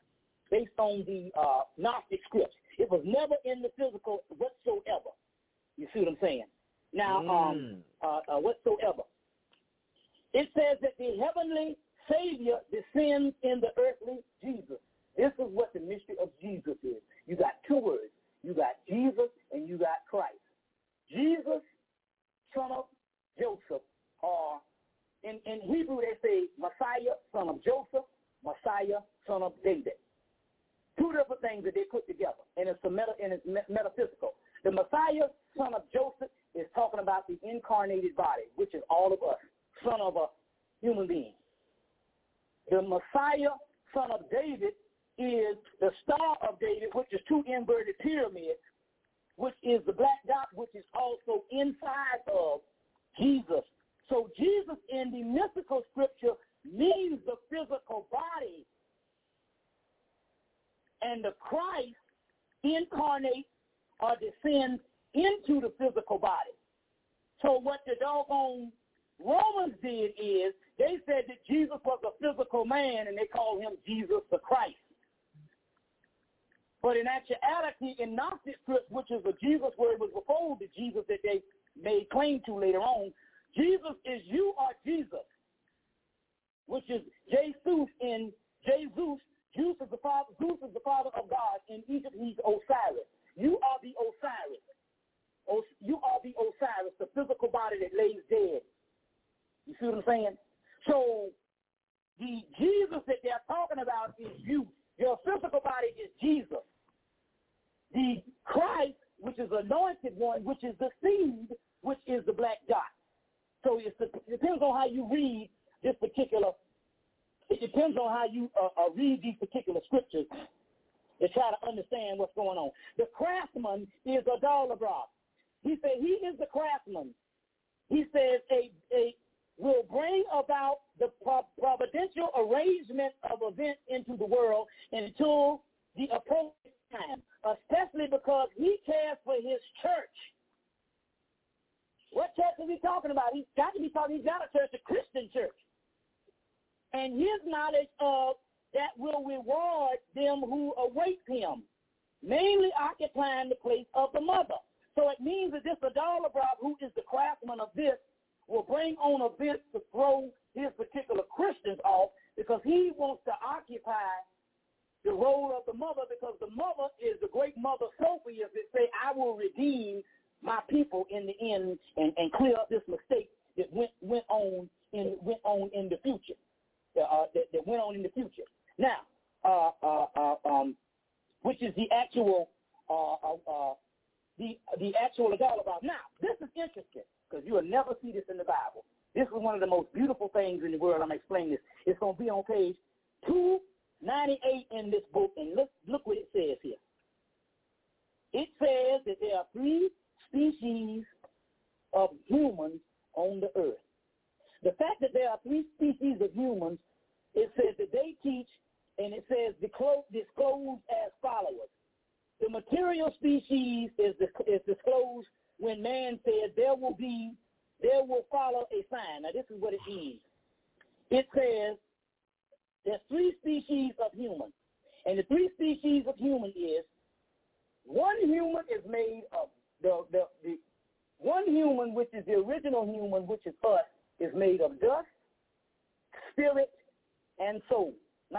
Gnostic scripts. It was never in the physical whatsoever. You see what I'm saying? Now, whatsoever. It says that the heavenly Savior descends in the earthly Jesus. This is what the mystery of Jesus is. You got two words. You got Jesus and you got Christ. Jesus, son of Joseph, or in Hebrew they say Messiah, son of Joseph, Messiah, son of David. Two different things that they put together, and it's metaphysical. The Messiah, son of Joseph, is talking about the incarnated body, which is all of us, son of a human being. The Messiah, son of David, is the Star of David, which is two inverted pyramids, which is the black dot, which is also inside of Jesus. So Jesus in the mystical scripture means the physical body, and the Christ incarnates or descends into the physical body. So what the doggone Romans did is they said that Jesus was a physical man, and they called him Jesus the Christ. But in actuality, in Gnostic scripts, which is a Jesus word was before the Jesus that they made claim to later on, Jesus is you are Jesus, which is Jesus in Jesus. Zeus is the father of God. In Egypt, he's Osiris. You are the Osiris. You are the Osiris, the physical body that lays dead. You see what I'm saying? So the Jesus that they're talking about is you. Your physical body is Jesus. The Christ, which is anointed one, which is the seed, which is the black dot. So it depends on how you read this particular. It depends on how you read these particular scriptures to try to understand what's going on. The craftsman is a Adalabra. He said he is the craftsman. He says will bring about the providential arrangement of events into the world until the appropriate time, especially because he cares for his church. What church is he talking about? He's got a church, a Christian church. And his knowledge of that will reward them who await him, mainly occupying the place of the mother. So it means that this Adalabrab, who is the craftsman of this, will bring on events to throw his particular Christians off because he wants to occupy the role of the mother, because the mother is the great mother Sophia that say, I will redeem my people in the end and clear up this mistake that went on in the future. That went on in the future. Now, which is the actual the actual Adalabrab. Now, this is interesting because you will never see this in the Bible. This is one of the most beautiful things in the world. I'm explaining this. It's going to be on page 298 in this book, and look what it says here. It says that there are 3 species of humans on the earth. The fact that there are 3 species of humans, it says that they teach, and it says disclosed as followers. The material species is disclosed when man said there will follow a sign. Now this is what it means. It says there's 3 species of humans, and the 3 species of human is one human is made of the one human, which is the original human, which is us, is made of dust, spirit, and soul.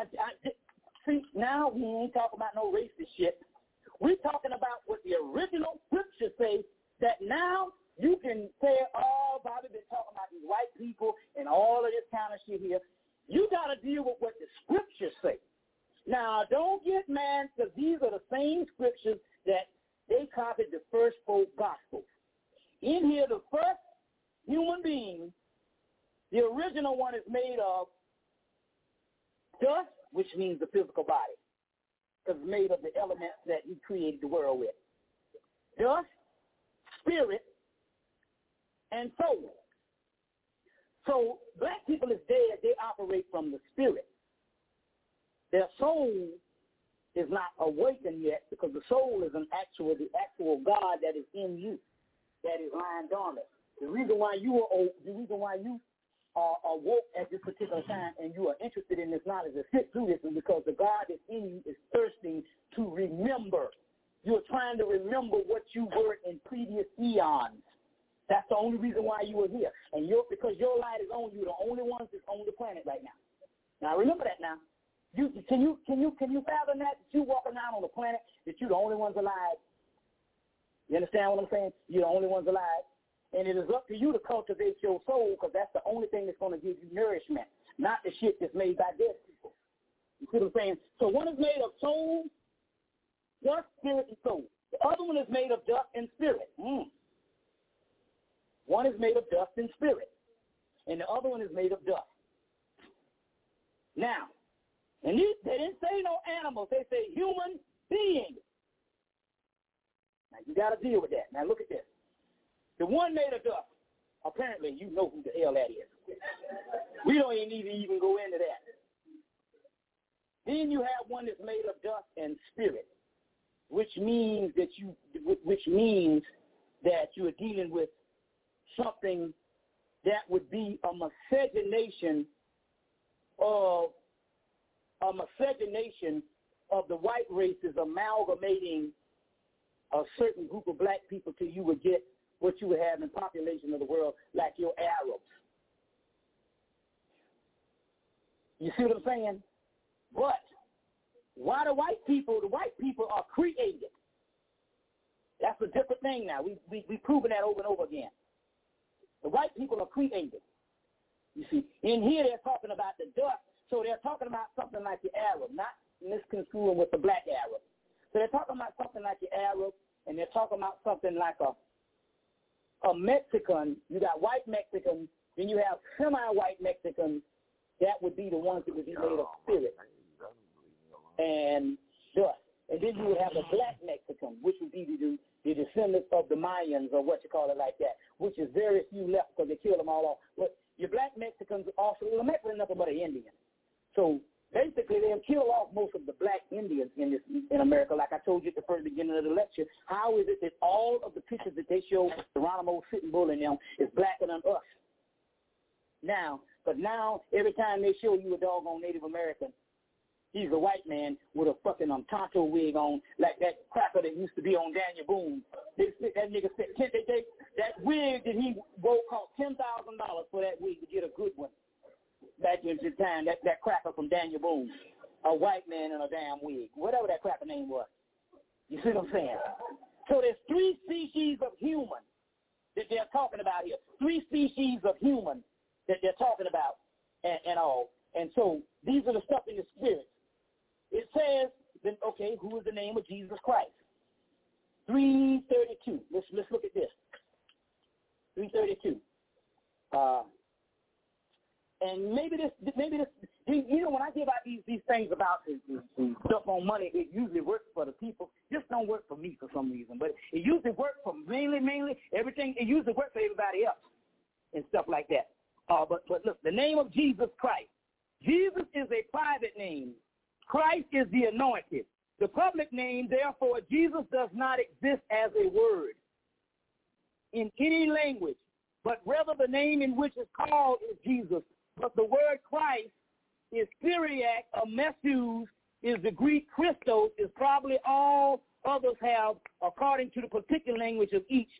Now we ain't talking about no racist shit. We're talking about what the original scriptures say, that now you can say, oh, Bobby been talking about these white people and all of this kind of shit here. You got to deal with what the scriptures say. Now, don't get mad, because these are the same scriptures that they copied the first 4 gospels. In here, the first human being, the original one, is made of dust, which means the physical body, because it's made of the elements that he created the world with. Dust, spirit, and soul. So black people is dead. They operate from the spirit. Their soul is not awakened yet, because the soul is the actual God that is in you, that is lying dormant. The reason why you are awoke at this particular time and you are interested in this knowledge to sit through this is because the God that's in you is thirsting to remember. You're trying to remember what you were in previous eons. That's the only reason why you are here. And because your light is on, you're the only ones that's on the planet right now. Now remember that now. Can you fathom that you walking around on the planet, that you're the only ones alive? You understand what I'm saying? You're the only ones alive. And it is up to you to cultivate your soul, because that's the only thing that's going to give you nourishment, not the shit that's made by dead people. You see what I'm saying? So one is made of soul, dust, spirit, and soul. The other one is made of dust and spirit. One is made of dust and spirit, and the other one is made of dust. Now, and they didn't say no animals. They say human beings. Now, you got to deal with that. Now, look at this. The one made of dust, apparently you know who the hell that is. We don't even go into that. Then you have one that's made of dust and spirit, which means that you are dealing with something that would be a miscegenation of the white races amalgamating a certain group of black people till you would get what you would have in population of the world, like your Arabs. You see what I'm saying? But why the white people are created. That's a different thing now. We've proven that over and over again. The white people are created. You see, in here they're talking about the dust, so they're talking about something like the Arab, not misconstruing with the black Arab. So they're talking about something like the Arab, and they're talking about something like a Mexican. You got white Mexicans, then you have semi-white Mexicans. That would be the ones that would be made of spirit and dust. And then you would have a black Mexican, which would be the descendants of the Mayans, or what you call it like that, which is very few left because they killed them all off. But your black Mexicans also, the Mexicans are nothing but an Indian. So basically they'll kill off most of the black Indians in America, like I told you at the first beginning of the lecture. How is it that all of the pictures that they show with Geronimo Sitting Bull in them is blacker than us? Now, but now every time they show you a doggone Native American, He's a white man with a fucking tonto wig on, like that cracker that used to be on Daniel Boone. That nigga said that wig that he wore cost $10,000 for that wig to get a good one. Back in the time, that cracker from Daniel Boone, a white man in a damn wig, whatever that cracker name was. You see what I'm saying? So there's 3 species of human that they're talking about here. 3 species of human that they're talking about and all. And so these are the stuff in the spirit. It says, then, okay, who is the name of Jesus Christ? 332. Let's look at this. 332. And maybe this, you know, when I give out these things about stuff on money, it usually works for the people. Just don't work for me for some reason. But it usually works for mainly everything. It usually works for everybody else and stuff like that. But look, the name of Jesus Christ. Jesus is a private name. Christ is the anointed. The public name, therefore, Jesus does not exist as a word in any language, but rather the name in which it's called is Jesus. But the word Christ is Syriac or Messus, is the Greek Christos, is probably all others have, according to the particular language of each,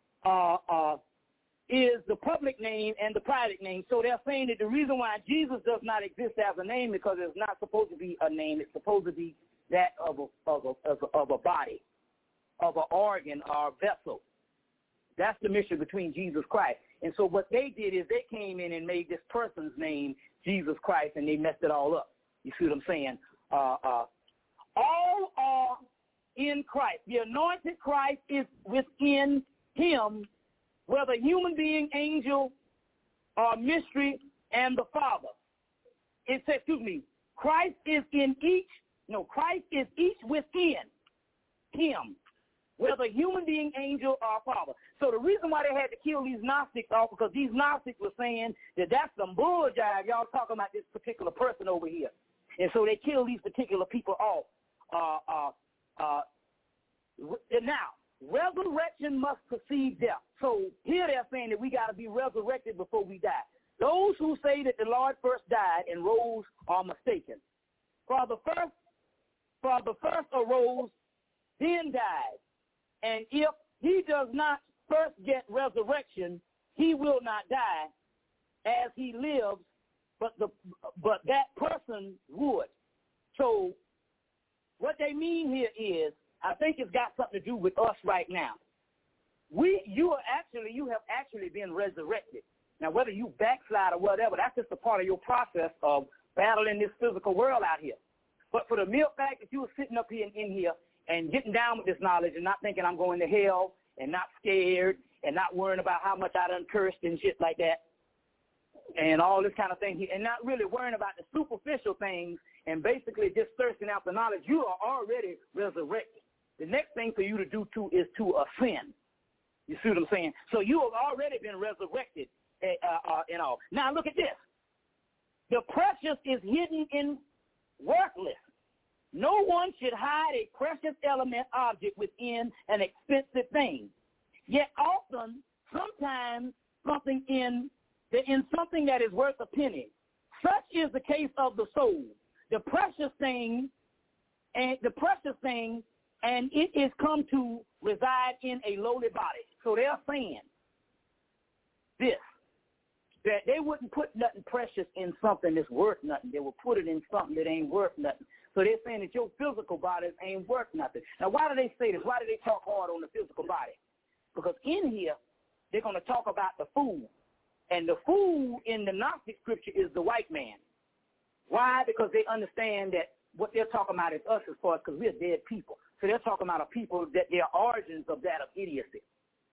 is the public name and the private name. So they're saying that the reason why Jesus does not exist as a name because it's not supposed to be a name. It's supposed to be that of a body, of an organ or a vessel. That's the mission between Jesus Christ. And so what they did is they came in and made this person's name Jesus Christ, and they messed it all up. You see what I'm saying? All are in Christ. The anointed Christ is within him, whether human being, angel, or mystery, and the Father. It says, Christ is each within him, whether human being, angel, or Father. So the reason why they had to kill these Gnostics off, because these Gnostics were saying that that's some bull jive. Y'all talking about this particular person over here. And so they killed these particular people off. Now, resurrection must precede death. So here they're saying that we got to be resurrected before we die. Those who say that the Lord first died and rose are mistaken. For the first arose, then died. And if he does not first get resurrection, he will not die as he lives, but that person would. So what they mean here is, I think it's got something to do with us right now. You have actually been resurrected. Now, whether you backslide or whatever, that's just a part of your process of battling this physical world out here. But for the mere fact that you were sitting up here in here and getting down with this knowledge and not thinking I'm going to hell and not scared and not worrying about how much I done cursed and shit like that and all this kind of thing, and not really worrying about the superficial things and basically just thirsting out the knowledge, you are already resurrected. The next thing for you to do is to ascend. You see what I'm saying? So you have already been resurrected and all. Now look at this. The precious is hidden in worthless. No one should hide a precious element object within an expensive thing. Yet often, sometimes, something in something that is worth a penny. Such is the case of the soul. The precious thing, and it is come to reside in a lowly body. So they're saying this, that they wouldn't put nothing precious in something that's worth nothing. They will put it in something that ain't worth nothing. So they're saying that your physical body ain't worth nothing. Now, why do they say this? Why do they talk hard on the physical body? Because in here, they're going to talk about the fool. And the fool in the Gnostic scripture is the white man. Why? Because they understand that what they're talking about is us as far as because we're dead people. So they're talking about a people that their origins of that of idiocy.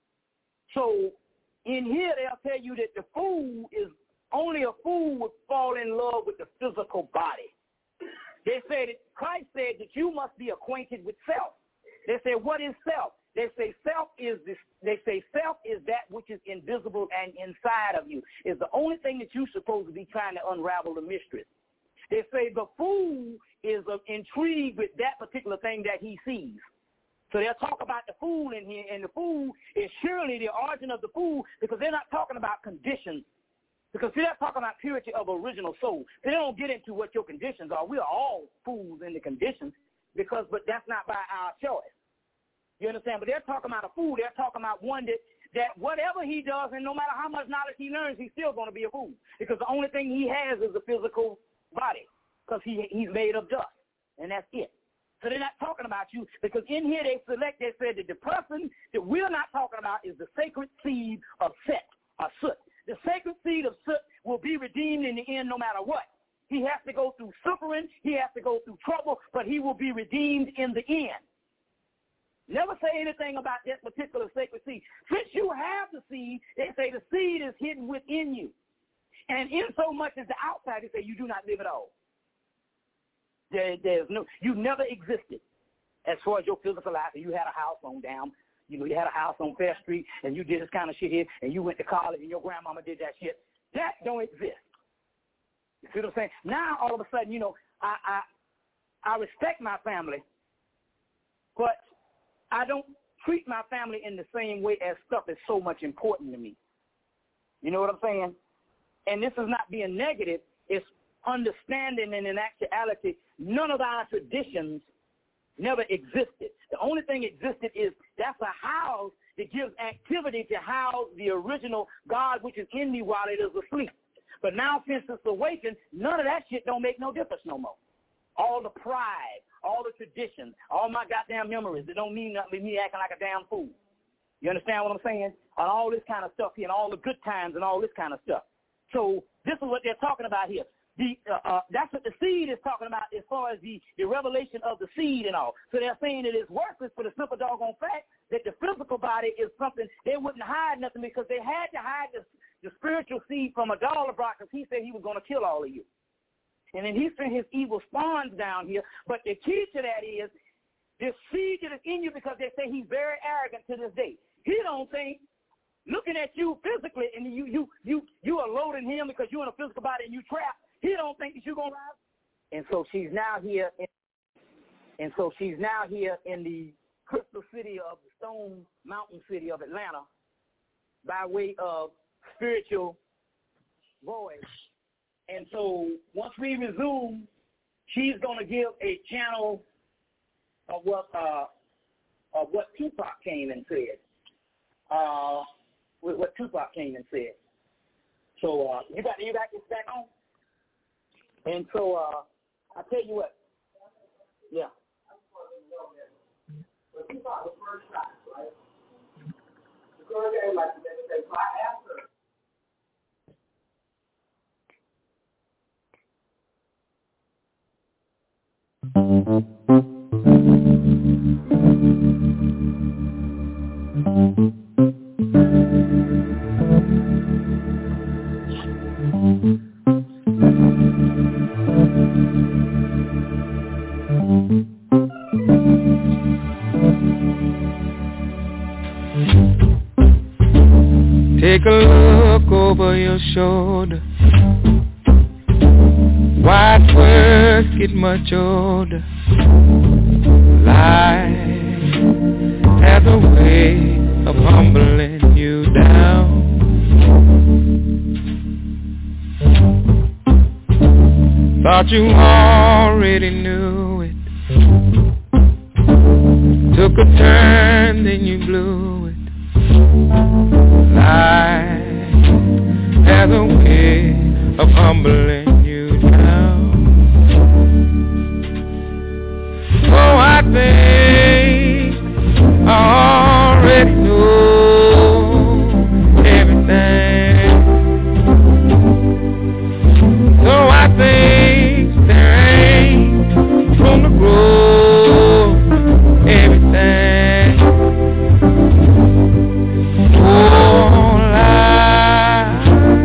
So in here, they'll tell you that the fool is only a fool would fall in love with the physical body. They said that Christ said that you must be acquainted with self. They say, what is self? They say self is that which is invisible and inside of you. Is the only thing that you're supposed to be trying to unravel the mystery. They say the fool is intrigued with that particular thing that he sees. So they'll talk about the fool in here, and the fool is surely the origin of the fool because they're not talking about conditions Because, see, that's talking about purity of original soul. They don't get into what your conditions are. We are all fools in the conditions, but that's not by our choice. You understand? But they're talking about a fool. They're talking about one that whatever he does, and no matter how much knowledge he learns, he's still going to be a fool. Because the only thing he has is a physical body, because he's made of dust, and that's it. So they're not talking about you, because in here they said that the person that we're not talking about is the sacred seed of Set, or Soot. The sacred seed of Soot will be redeemed in the end no matter what. He has to go through suffering, he has to go through trouble, but he will be redeemed in the end. Never say anything about that particular sacred seed. Since you have the seed, they say the seed is hidden within you. And in so much as the outside, they say you do not live at all. You never existed as far as your physical life. You had a house on down, you had a house on Fair Street, and you did this kind of shit here, and you went to college, and your grandmama did that shit. That don't exist. You see what I'm saying? Now, all of a sudden, I respect my family, but I don't treat my family in the same way as stuff is so much important to me. You know what I'm saying? And this is not being negative. It's understanding, and in actuality, none of our traditions never existed. The only thing existed is that's a house that gives activity to house the original God which is in me while it is asleep. But now since it's awakened, none of that shit don't make no difference no more. All the pride, all the traditions, all my goddamn memories, it don't mean nothing, me acting like a damn fool. You understand what I'm saying? And all this kind of stuff here, and all the good times and all this kind of stuff. So this is what they're talking about here. That's what the seed is talking about as far as the revelation of the seed and all. So they're saying it is worthless for the simple doggone fact that the physical body is something they wouldn't hide nothing, because they had to hide the spiritual seed from a dollar block, because he said he was going to kill all of you. And then he sent his evil spawns down here. But the key to that is this seed that is in you, because they say he's very arrogant to this day. He don't think, looking at you physically, and you are loading him because you're in a physical body and you trapped. He don't think that you're going to rise. And so she's now here. In the crystal city of the Stone Mountain city of Atlanta, by way of spiritual voice. And so once we resume, she's going to give a channel of what Tupac came and said. What Tupac came and said. So you got this back on? And so I tell you what. Yeah. But Tupac was first shot, right? The girl gave like that. So I asked her. Take a look over your shoulder. Wide words get much older. Life has a way of humbling you down. Thought you already knew it. Took a turn, then you blew it. Life has a way of humbling you down. Oh, I think I already know everything. So I think there ain't room to grow everything. Oh, life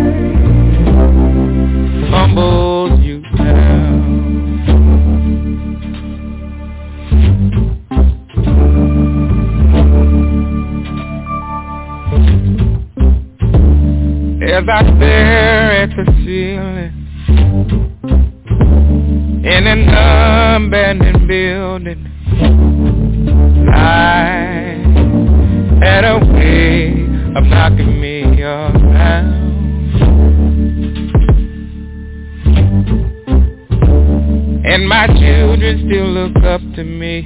humbles you down. As I stare at the ceiling in an abandoned building, life had a way of knocking me around. and my children still look up to me,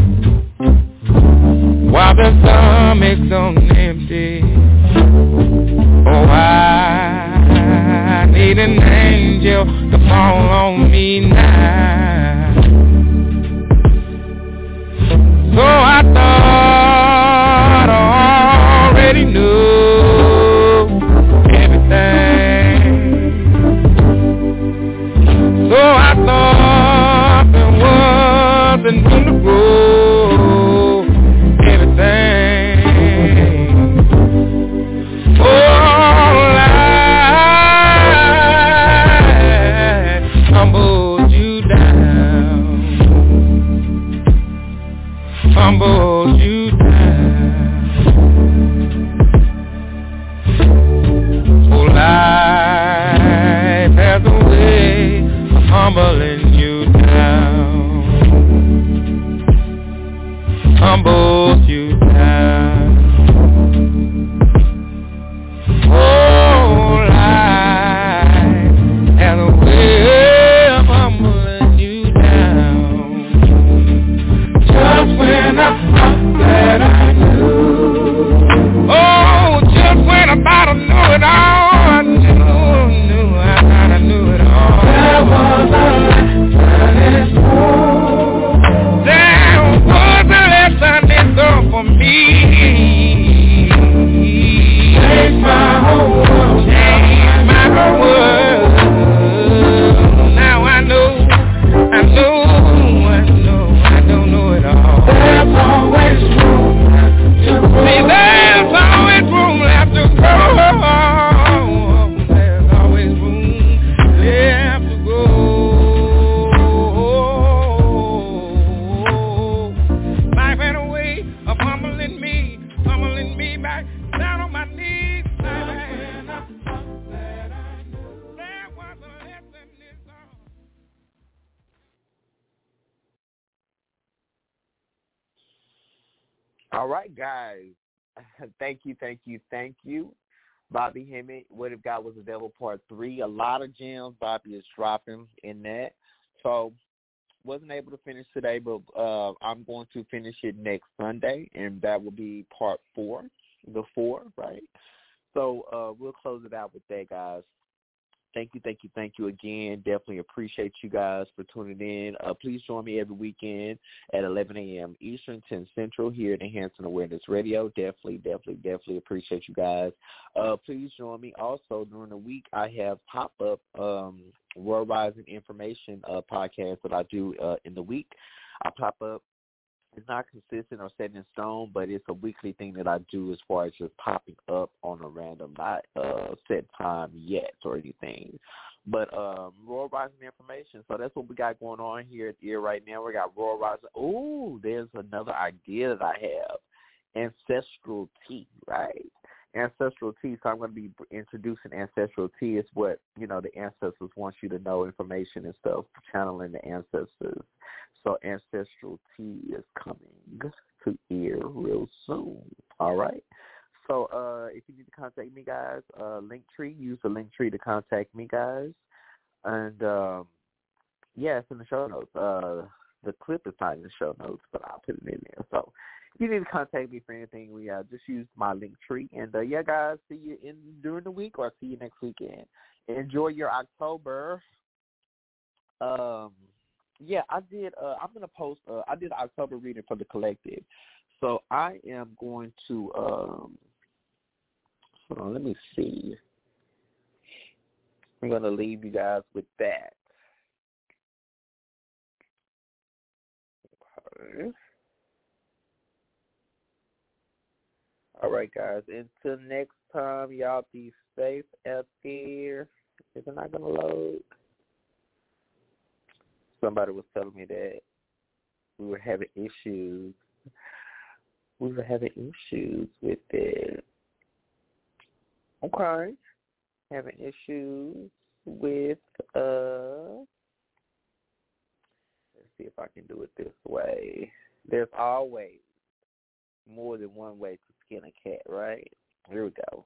while the stomach's on empty. Oh, I need an angel to fall on me now. So I thought I already knew everything. So I thought there wasn't room to grow everything. All I humbled you down, humbled you down. Oh, life has a way of humbling you down, humbles you down. Oh, life has a way of humbling you down. Just when I thought that I knew, oh, just when I thought I knew it all, I knew it all. There was a lesson in store. There was a lesson in store for me. Change my whole world. Change my whole world. Now I know, I don't know it all. There's always room to grow. See, there's always room left to grow. There's always room left to grow. Life had a way of humbling me back down on my knees. When I thought that I knew there was a lesson in all. All right, guys. Thank you. Bobby Hemmett, What If God Was the Devil, Part 3. A lot of gems Bobby is dropping in that. So, wasn't able to finish today, but I'm going to finish it next Sunday, and that will be Part 4, the 4, right? So, we'll close it out with that, guys. Thank you again. Definitely appreciate you guys for tuning in. Please join me every weekend at 11 a.m. Eastern, 10 Central here at Enhancing Awareness Radio. Definitely appreciate you guys. Please join me also during the week. I have pop-up World Rising Information podcast that I do in the week. I pop up. It's not consistent or set in stone, but it's a weekly thing that I do as far as just popping up on a random, not set time yet or anything. But Royal Rising Information, so that's what we got going on here at the year right now. We got Royal Rising. Ooh, there's another idea that I have. Ancestral tea, right? Ancestral tea. So I'm going to be introducing ancestral tea. It's what, the ancestors want you to know, information and stuff, channeling the ancestors. So ancestral tea is coming to air real soon. All right. So if you need to contact me, guys, Linktree. Use the Linktree to contact me, guys. And it's in the show notes. The clip is not in the show notes, but I'll put it in there. So if you need to contact me for anything, we just use my Linktree. And guys, see you during the week, or see you next weekend. Enjoy your October. I did. I'm gonna post. I did October reading for the collective, so I am going to. Hold on, let me see. I'm gonna leave you guys with that. Okay. All right, guys. Until next time, y'all be safe out there. Is it not gonna load? Somebody was telling me that we were having issues. with it. Okay. Having issues with, let's see if I can do it this way. There's always more than one way to skin a cat, right? Here we go.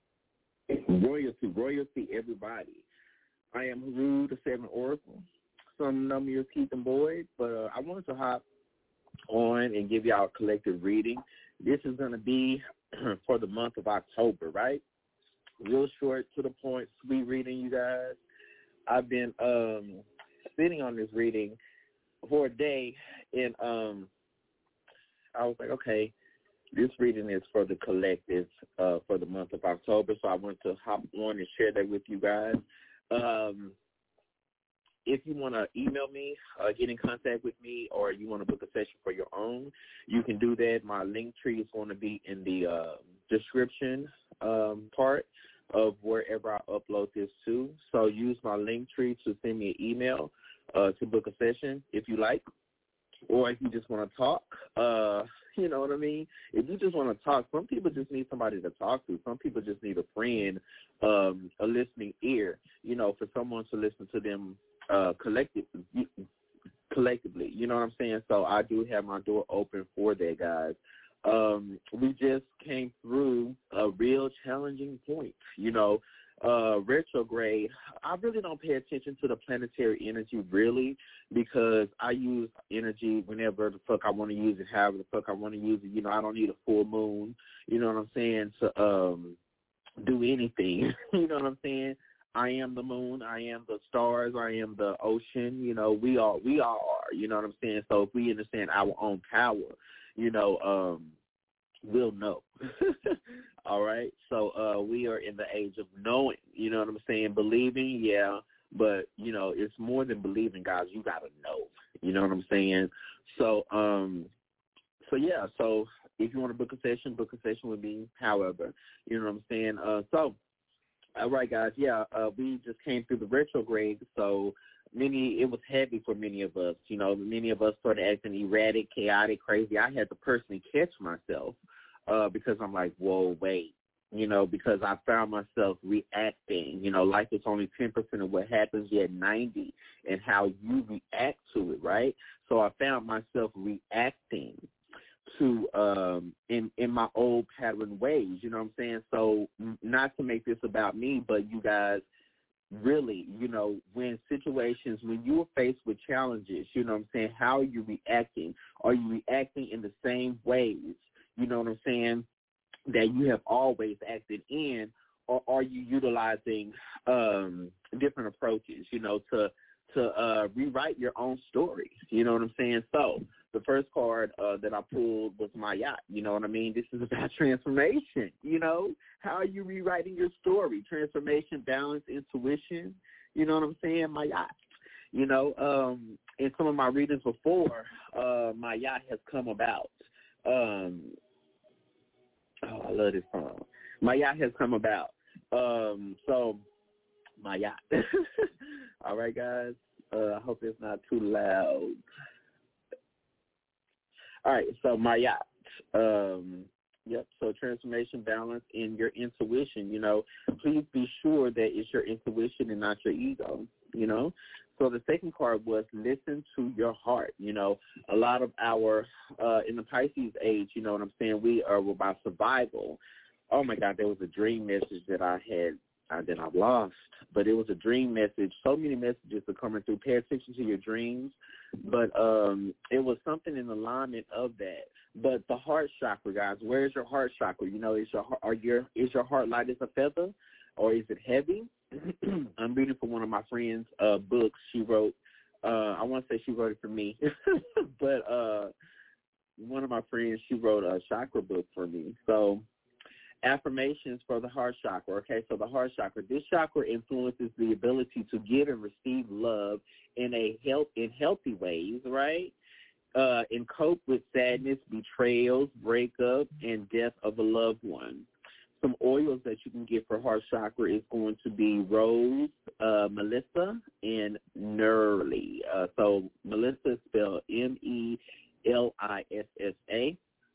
Royalty, everybody. I am Haru, the 7th Oracle. some know me as Keith and Boyd, but I wanted to hop on and give y'all a collective reading. This is going to be for the month of October, right? Real short, to the point, sweet reading, you guys. I've been sitting on this reading for a day, and I was like, okay, this reading is for the collective for the month of October, so I wanted to hop on and share that with you guys. If you want to email me, get in contact with me, or you want to book a session for your own, you can do that. My link tree is going to be in the description part of wherever I upload this to. So use my link tree to send me an email to book a session if you like, or if you just want to talk. You know what I mean? If you just want to talk, some people just need somebody to talk to. Some people just need a friend, a listening ear, you know, for someone to listen to them collectively, you know what I'm saying? So I do have my door open for that, guys. We just came through a real challenging point, you know, retrograde. I really don't pay attention to the planetary energy, really, because I use energy whenever the fuck I want to use it, however the fuck I want to use it. You know, I don't need a full moon, you know what I'm saying, to do anything. You know what I'm saying? I am the moon, I am the stars, I am the ocean, you know, we all are, you know what I'm saying? So if we understand our own power, you know, we'll know. All right? So we are in the age of knowing, you know what I'm saying? Believing, yeah, but, you know, it's more than believing, guys. You got to know, you know what I'm saying? So, yeah, so if you want to book a session with me, however, you know what I'm saying? All right, guys, yeah, we just came through the retrograde, so it was heavy for many of us. You know, many of us started acting erratic, chaotic, crazy. I had to personally catch myself because I'm like, whoa, wait, you know, because I found myself reacting. You know, life is only 10% of what happens, yet 90% and how you react to it, right? So I found myself reacting to in my old pattern ways, you know what I'm saying? So not to make this about me, but you guys, really, you know, when you are faced with challenges, you know what I'm saying, how are you reacting? Are you reacting in the same ways, you know what I'm saying, that you have always acted in, or are you utilizing different approaches, you know, to rewrite your own story, you know what I'm saying? So the first card that I pulled was Mayat, you know what I mean? This is about transformation, you know? How are you rewriting your story? Transformation, balance, intuition, you know what I'm saying? Mayat, you know, in some of my readings before, Mayat has come about. I love this song. Mayat has come about. So, Mayat. All right, guys. I hope it's not too loud. All right, so Mayat. Yep, so transformation, balance, in your intuition, you know. Please be sure that it's your intuition and not your ego, you know. So the second card was listen to your heart, you know. A lot of our, in the Pisces age, you know what I'm saying, we're about survival. Oh, my God, there was a dream message that I had that I lost, but it was a dream message. So many messages are coming through. Pay attention to your dreams, but it was something in alignment of that. But the heart chakra, guys, where is your heart chakra? You know, is your heart light as a feather, or is it heavy? I'm reading from one of my friends' books. She wrote, I want to say she wrote it for me, but one of my friends, she wrote a chakra book for me. So affirmations for the heart chakra. Okay, so the heart chakra. This chakra influences the ability to give and receive love in healthy ways, right? And cope with sadness, betrayals, breakup, and death of a loved one. Some oils that you can get for heart chakra is going to be rose, Melissa, and Neroli. So Melissa is spelled Melissa.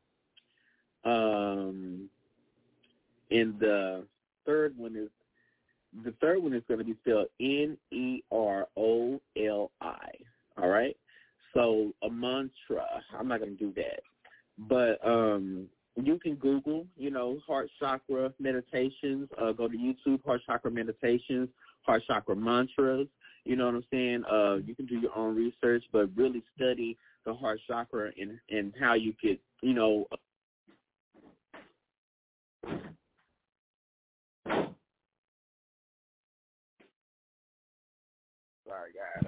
And the third one is going to be spelled Neroli. All right. So a mantra. I'm not going to do that, but you can Google, you know, heart chakra meditations. Go to YouTube, heart chakra meditations, heart chakra mantras. You know what I'm saying? You can do your own research, but really study the heart chakra and how you could, you know. Sorry, guys.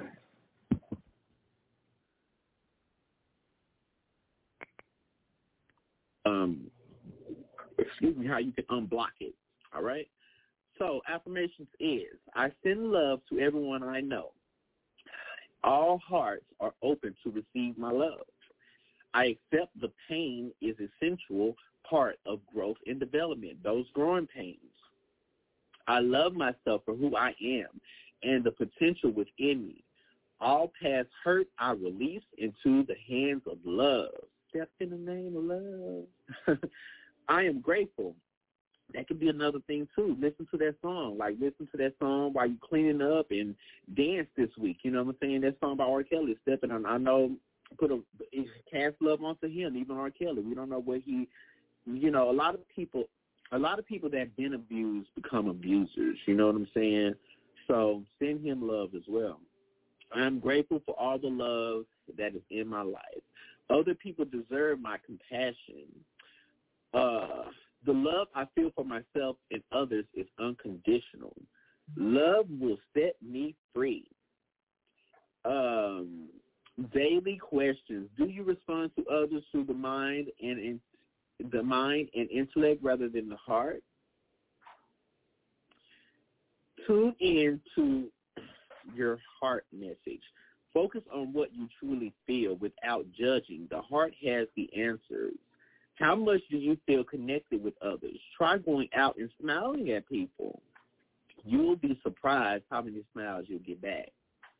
Excuse me, how you can unblock it. All right? So, affirmations is, I send love to everyone I know. All hearts are open to receive my love. I accept the pain is essential part of growth and development, those growing pains. I love myself for who I am and the potential within me. All past hurt I release into the hands of love. Step in the name of love. I am grateful. That could be another thing, too. Listen to that song. Like, listen to that song while you're cleaning up and dance this week. You know what I'm saying? That song by R. Kelly, Stepping On. I know, cast love onto him, even R. Kelly. We don't know what he, you know, a lot of people that have been abused become abusers. You know what I'm saying? So send him love as well. I'm grateful for all the love that is in my life. Other people deserve my compassion. The love I feel for myself and others is unconditional. Love will set me free. Daily questions. Do you respond to others through the mind and intellect rather than the heart? Tune in to your heart message. Focus on what you truly feel without judging. The heart has the answers. How much do you feel connected with others? Try going out and smiling at people. You will be surprised how many smiles you'll get back.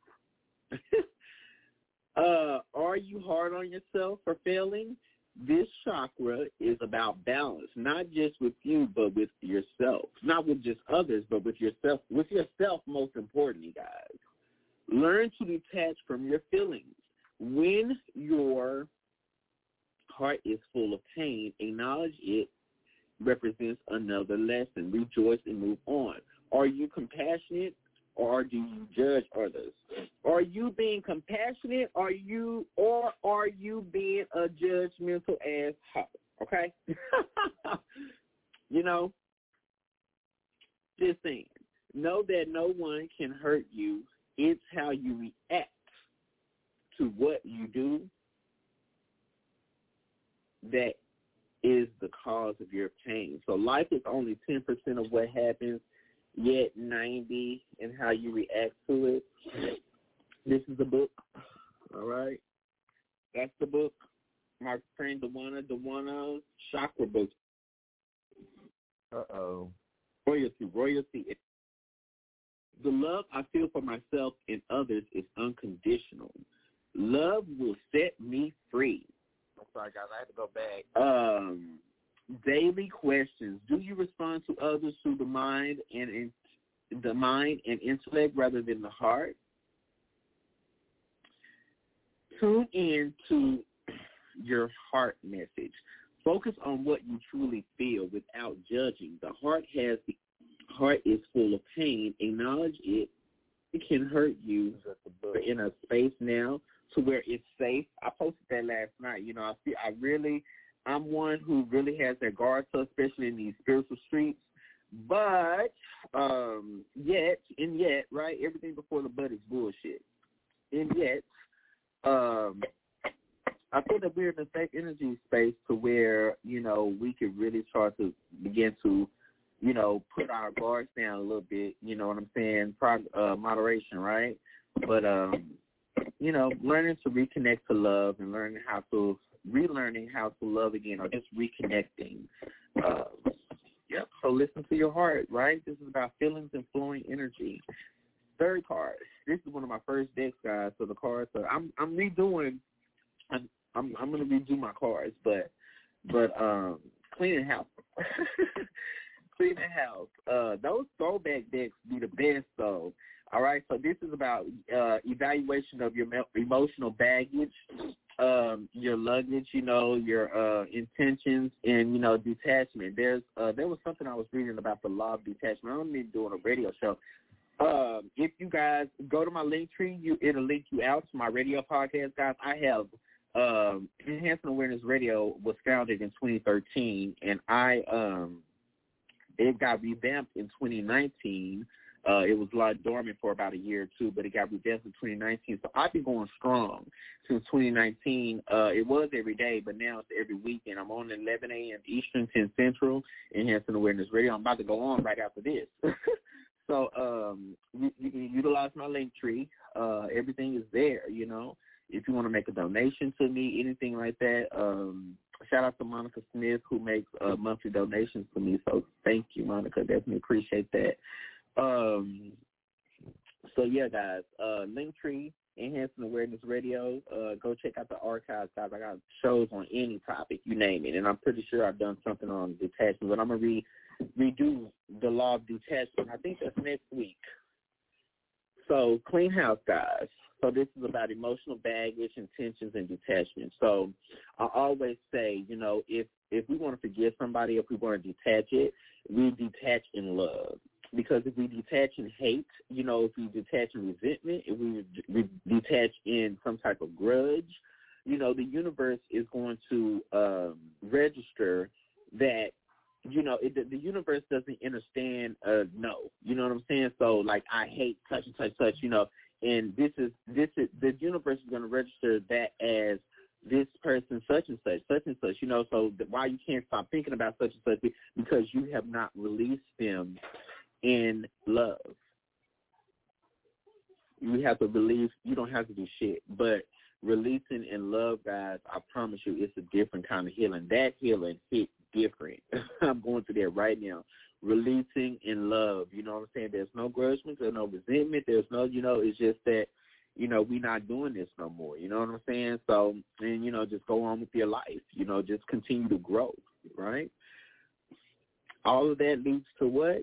Are you hard on yourself for failing? This chakra is about balance, not just with you, but with yourself. Not with just others, but with yourself. With yourself, most importantly, guys. Learn to detach from your feelings. When your heart is full of pain, acknowledge it represents another lesson. Rejoice and move on. Are you compassionate or do you judge others? Are you being compassionate or are you being a judgmental ass hoe? Okay? You know, just saying. Know that no one can hurt you. It's how you react to what you do that is the cause of your pain. So life is only 10% of what happens, yet 90% in how you react to it. This is the book. All right? That's the book. My friend Dewana Chakra book. Royalty. The love I feel for myself and others is unconditional. Love will set me free. I'm sorry, guys. I had to go back. Daily questions. Do you respond to others through the mind and intellect rather than the heart? Tune in to your heart message. Focus on what you truly feel without judging. The heart is full of pain. Acknowledge it. It can hurt you. We're in a space now to where it's safe. I posted that last night. You know, I'm one who really has their guards up, especially in these spiritual streets. But yet, right, everything before the butt is bullshit. And yet, I feel that we're in a safe energy space to where, you know, we could really start to begin to, you know, put our guards down a little bit, you know what I'm saying, moderation, right? But, you know, learning to reconnect to love and relearning how to love again or just reconnecting. Yep, so listen to your heart, right? This is about feelings and flowing energy. Third card. This is one of my first decks, guys, so the cards are, I'm redoing, I'm going to redo my cards, but cleaning house. Cleaning house. Those throwback decks be the best, though. All right, so this is about evaluation of your emotional baggage, your luggage, you know, your intentions, and, you know, detachment. There was something I was reading about the law of detachment. I don't need doing a radio show, If you guys go to my link tree, it'll link you out to my radio podcast, guys. I have Enhancing Awareness Radio was founded in 2013, and it got revamped in 2019. It was like dormant for about a year or two, but it got revamped in 2019. So I've been going strong since 2019. It was every day, but now it's every weekend. I'm on at 11 a.m. Eastern, 10 Central, Enhancing Awareness Radio. I'm about to go on right after this. So you can utilize my link tree. Everything is there, you know. If you want to make a donation to me, anything like that, shout out to Monica Smith, who makes monthly donations to me. So thank you, Monica. Definitely appreciate that. So, yeah, guys, Linktree, Enhancing Awareness Radio. Go check out the archives, guys. I got shows on any topic, you name it. And I'm pretty sure I've done something on detachment, but I'm going to redo the law of detachment. I think that's next week. So, clean house, guys. So this is about emotional baggage, intentions, and detachment. So I always say, you know, if we want to forgive somebody, if we want to detach it, we detach in love. Because if we detach in hate, you know, if we detach in resentment, if we detach in some type of grudge, you know, the universe is going to register that, you know, the universe doesn't understand no. You know what I'm saying? So, like, I hate such and such, such, you know, and this is the universe is going to register that as this person such and such, you know, so why you can't stop thinking about such and such, because you have not released them in love. You have to release, you don't have to do shit, but releasing in love, guys, I promise you, it's a different kind of healing. That healing hit different. I'm going through that right now. Releasing in love, you know what I'm saying? There's no grudgement, there's no resentment, there's no, you know, it's just that, you know, we're not doing this no more, you know what I'm saying? So, and, you know, just go on with your life, you know, just continue to grow, right? All of that leads to what?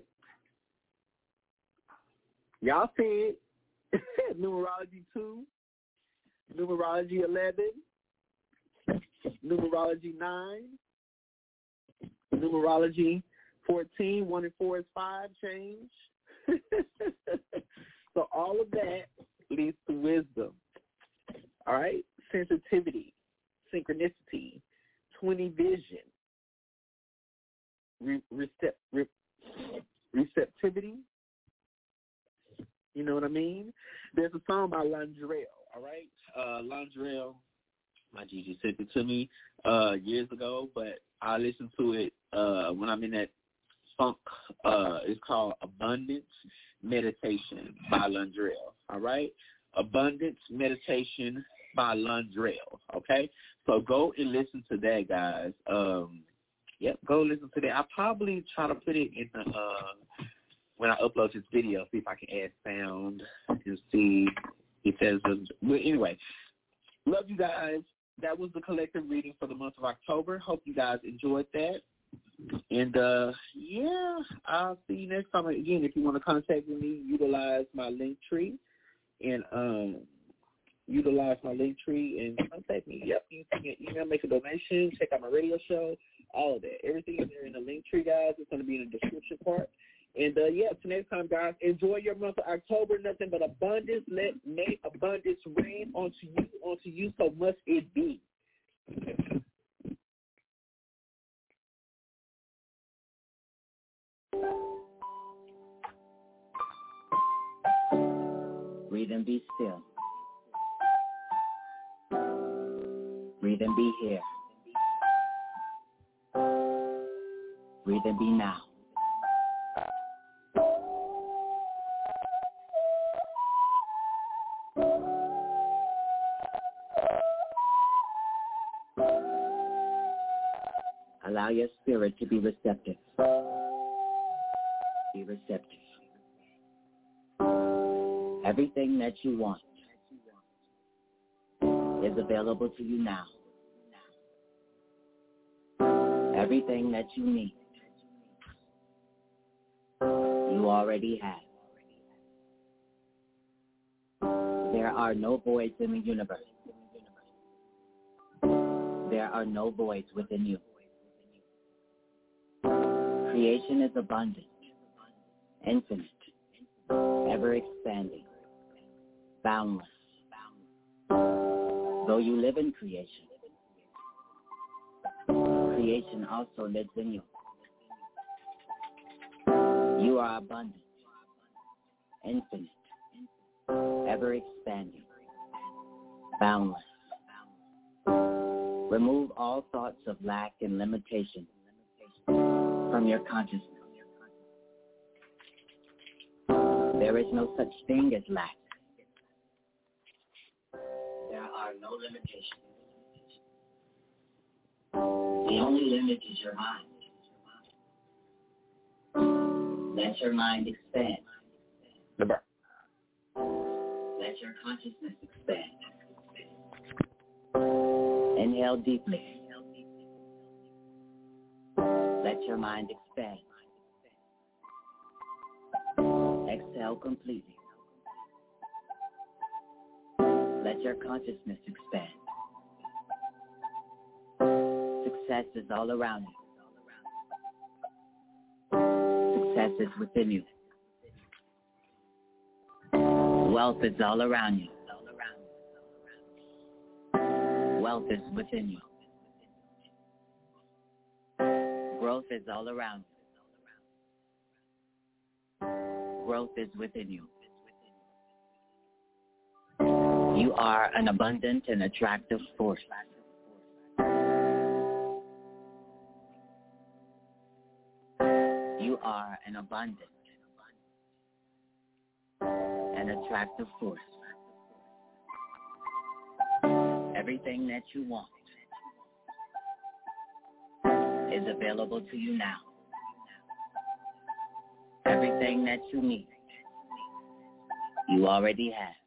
Y'all said numerology 2, numerology 11, numerology 9, numerology 14, 1 and 4 is 5, change. So all of that leads to wisdom. All right? Sensitivity, synchronicity, 20 vision, receptivity. You know what I mean? There's a song by Londrell, all right? Londrell, my Gigi sent it to me years ago, but I listen to it when I'm in that funk. It's called Abundance Meditation by Londrell, all right? Abundance Meditation by Londrell, okay? So go and listen to that, guys. Yep, go listen to that. I'll probably try to put it in the when I upload this video, see if I can add sound and see if there's well, anyway, love you guys. That was the collective reading for the month of October. Hope you guys enjoyed that. And, yeah, I'll see you next time. Again, if you want to contact me, utilize my link tree and contact me. Yep, you can email, make a donation, check out my radio show, all of that. Everything is there in the link tree, guys. It's going to be in the description part. And, yeah, till next time, guys, enjoy your month of October. Nothing but abundance. May abundance reign onto you, so must it be. Breathe and be still. Breathe and be here. Breathe and be now. Allow your spirit to be receptive. Be receptive. Everything that you want is available to you now. Everything that you need, you already have. There are no voids in the universe. There are no voids within you. Creation is abundant, infinite, ever expanding, boundless. Though you live in creation, creation also lives in you. You are abundant, infinite, ever expanding, boundless. Remove all thoughts of lack and limitation from your consciousness. There is no such thing as lack. There are no limitations. The only limit is your mind. Let your mind expand. Let your consciousness expand. Inhale deeply. Let your mind expand. Exhale completely. Let your consciousness expand. Success is all around you. Success is within you. Wealth is all around you. Wealth is within you. Growth is all around you. Growth is within you. You are an abundant and attractive force. You are an abundant and attractive force. Everything that you want is available to you now. Everything that you need, you already have.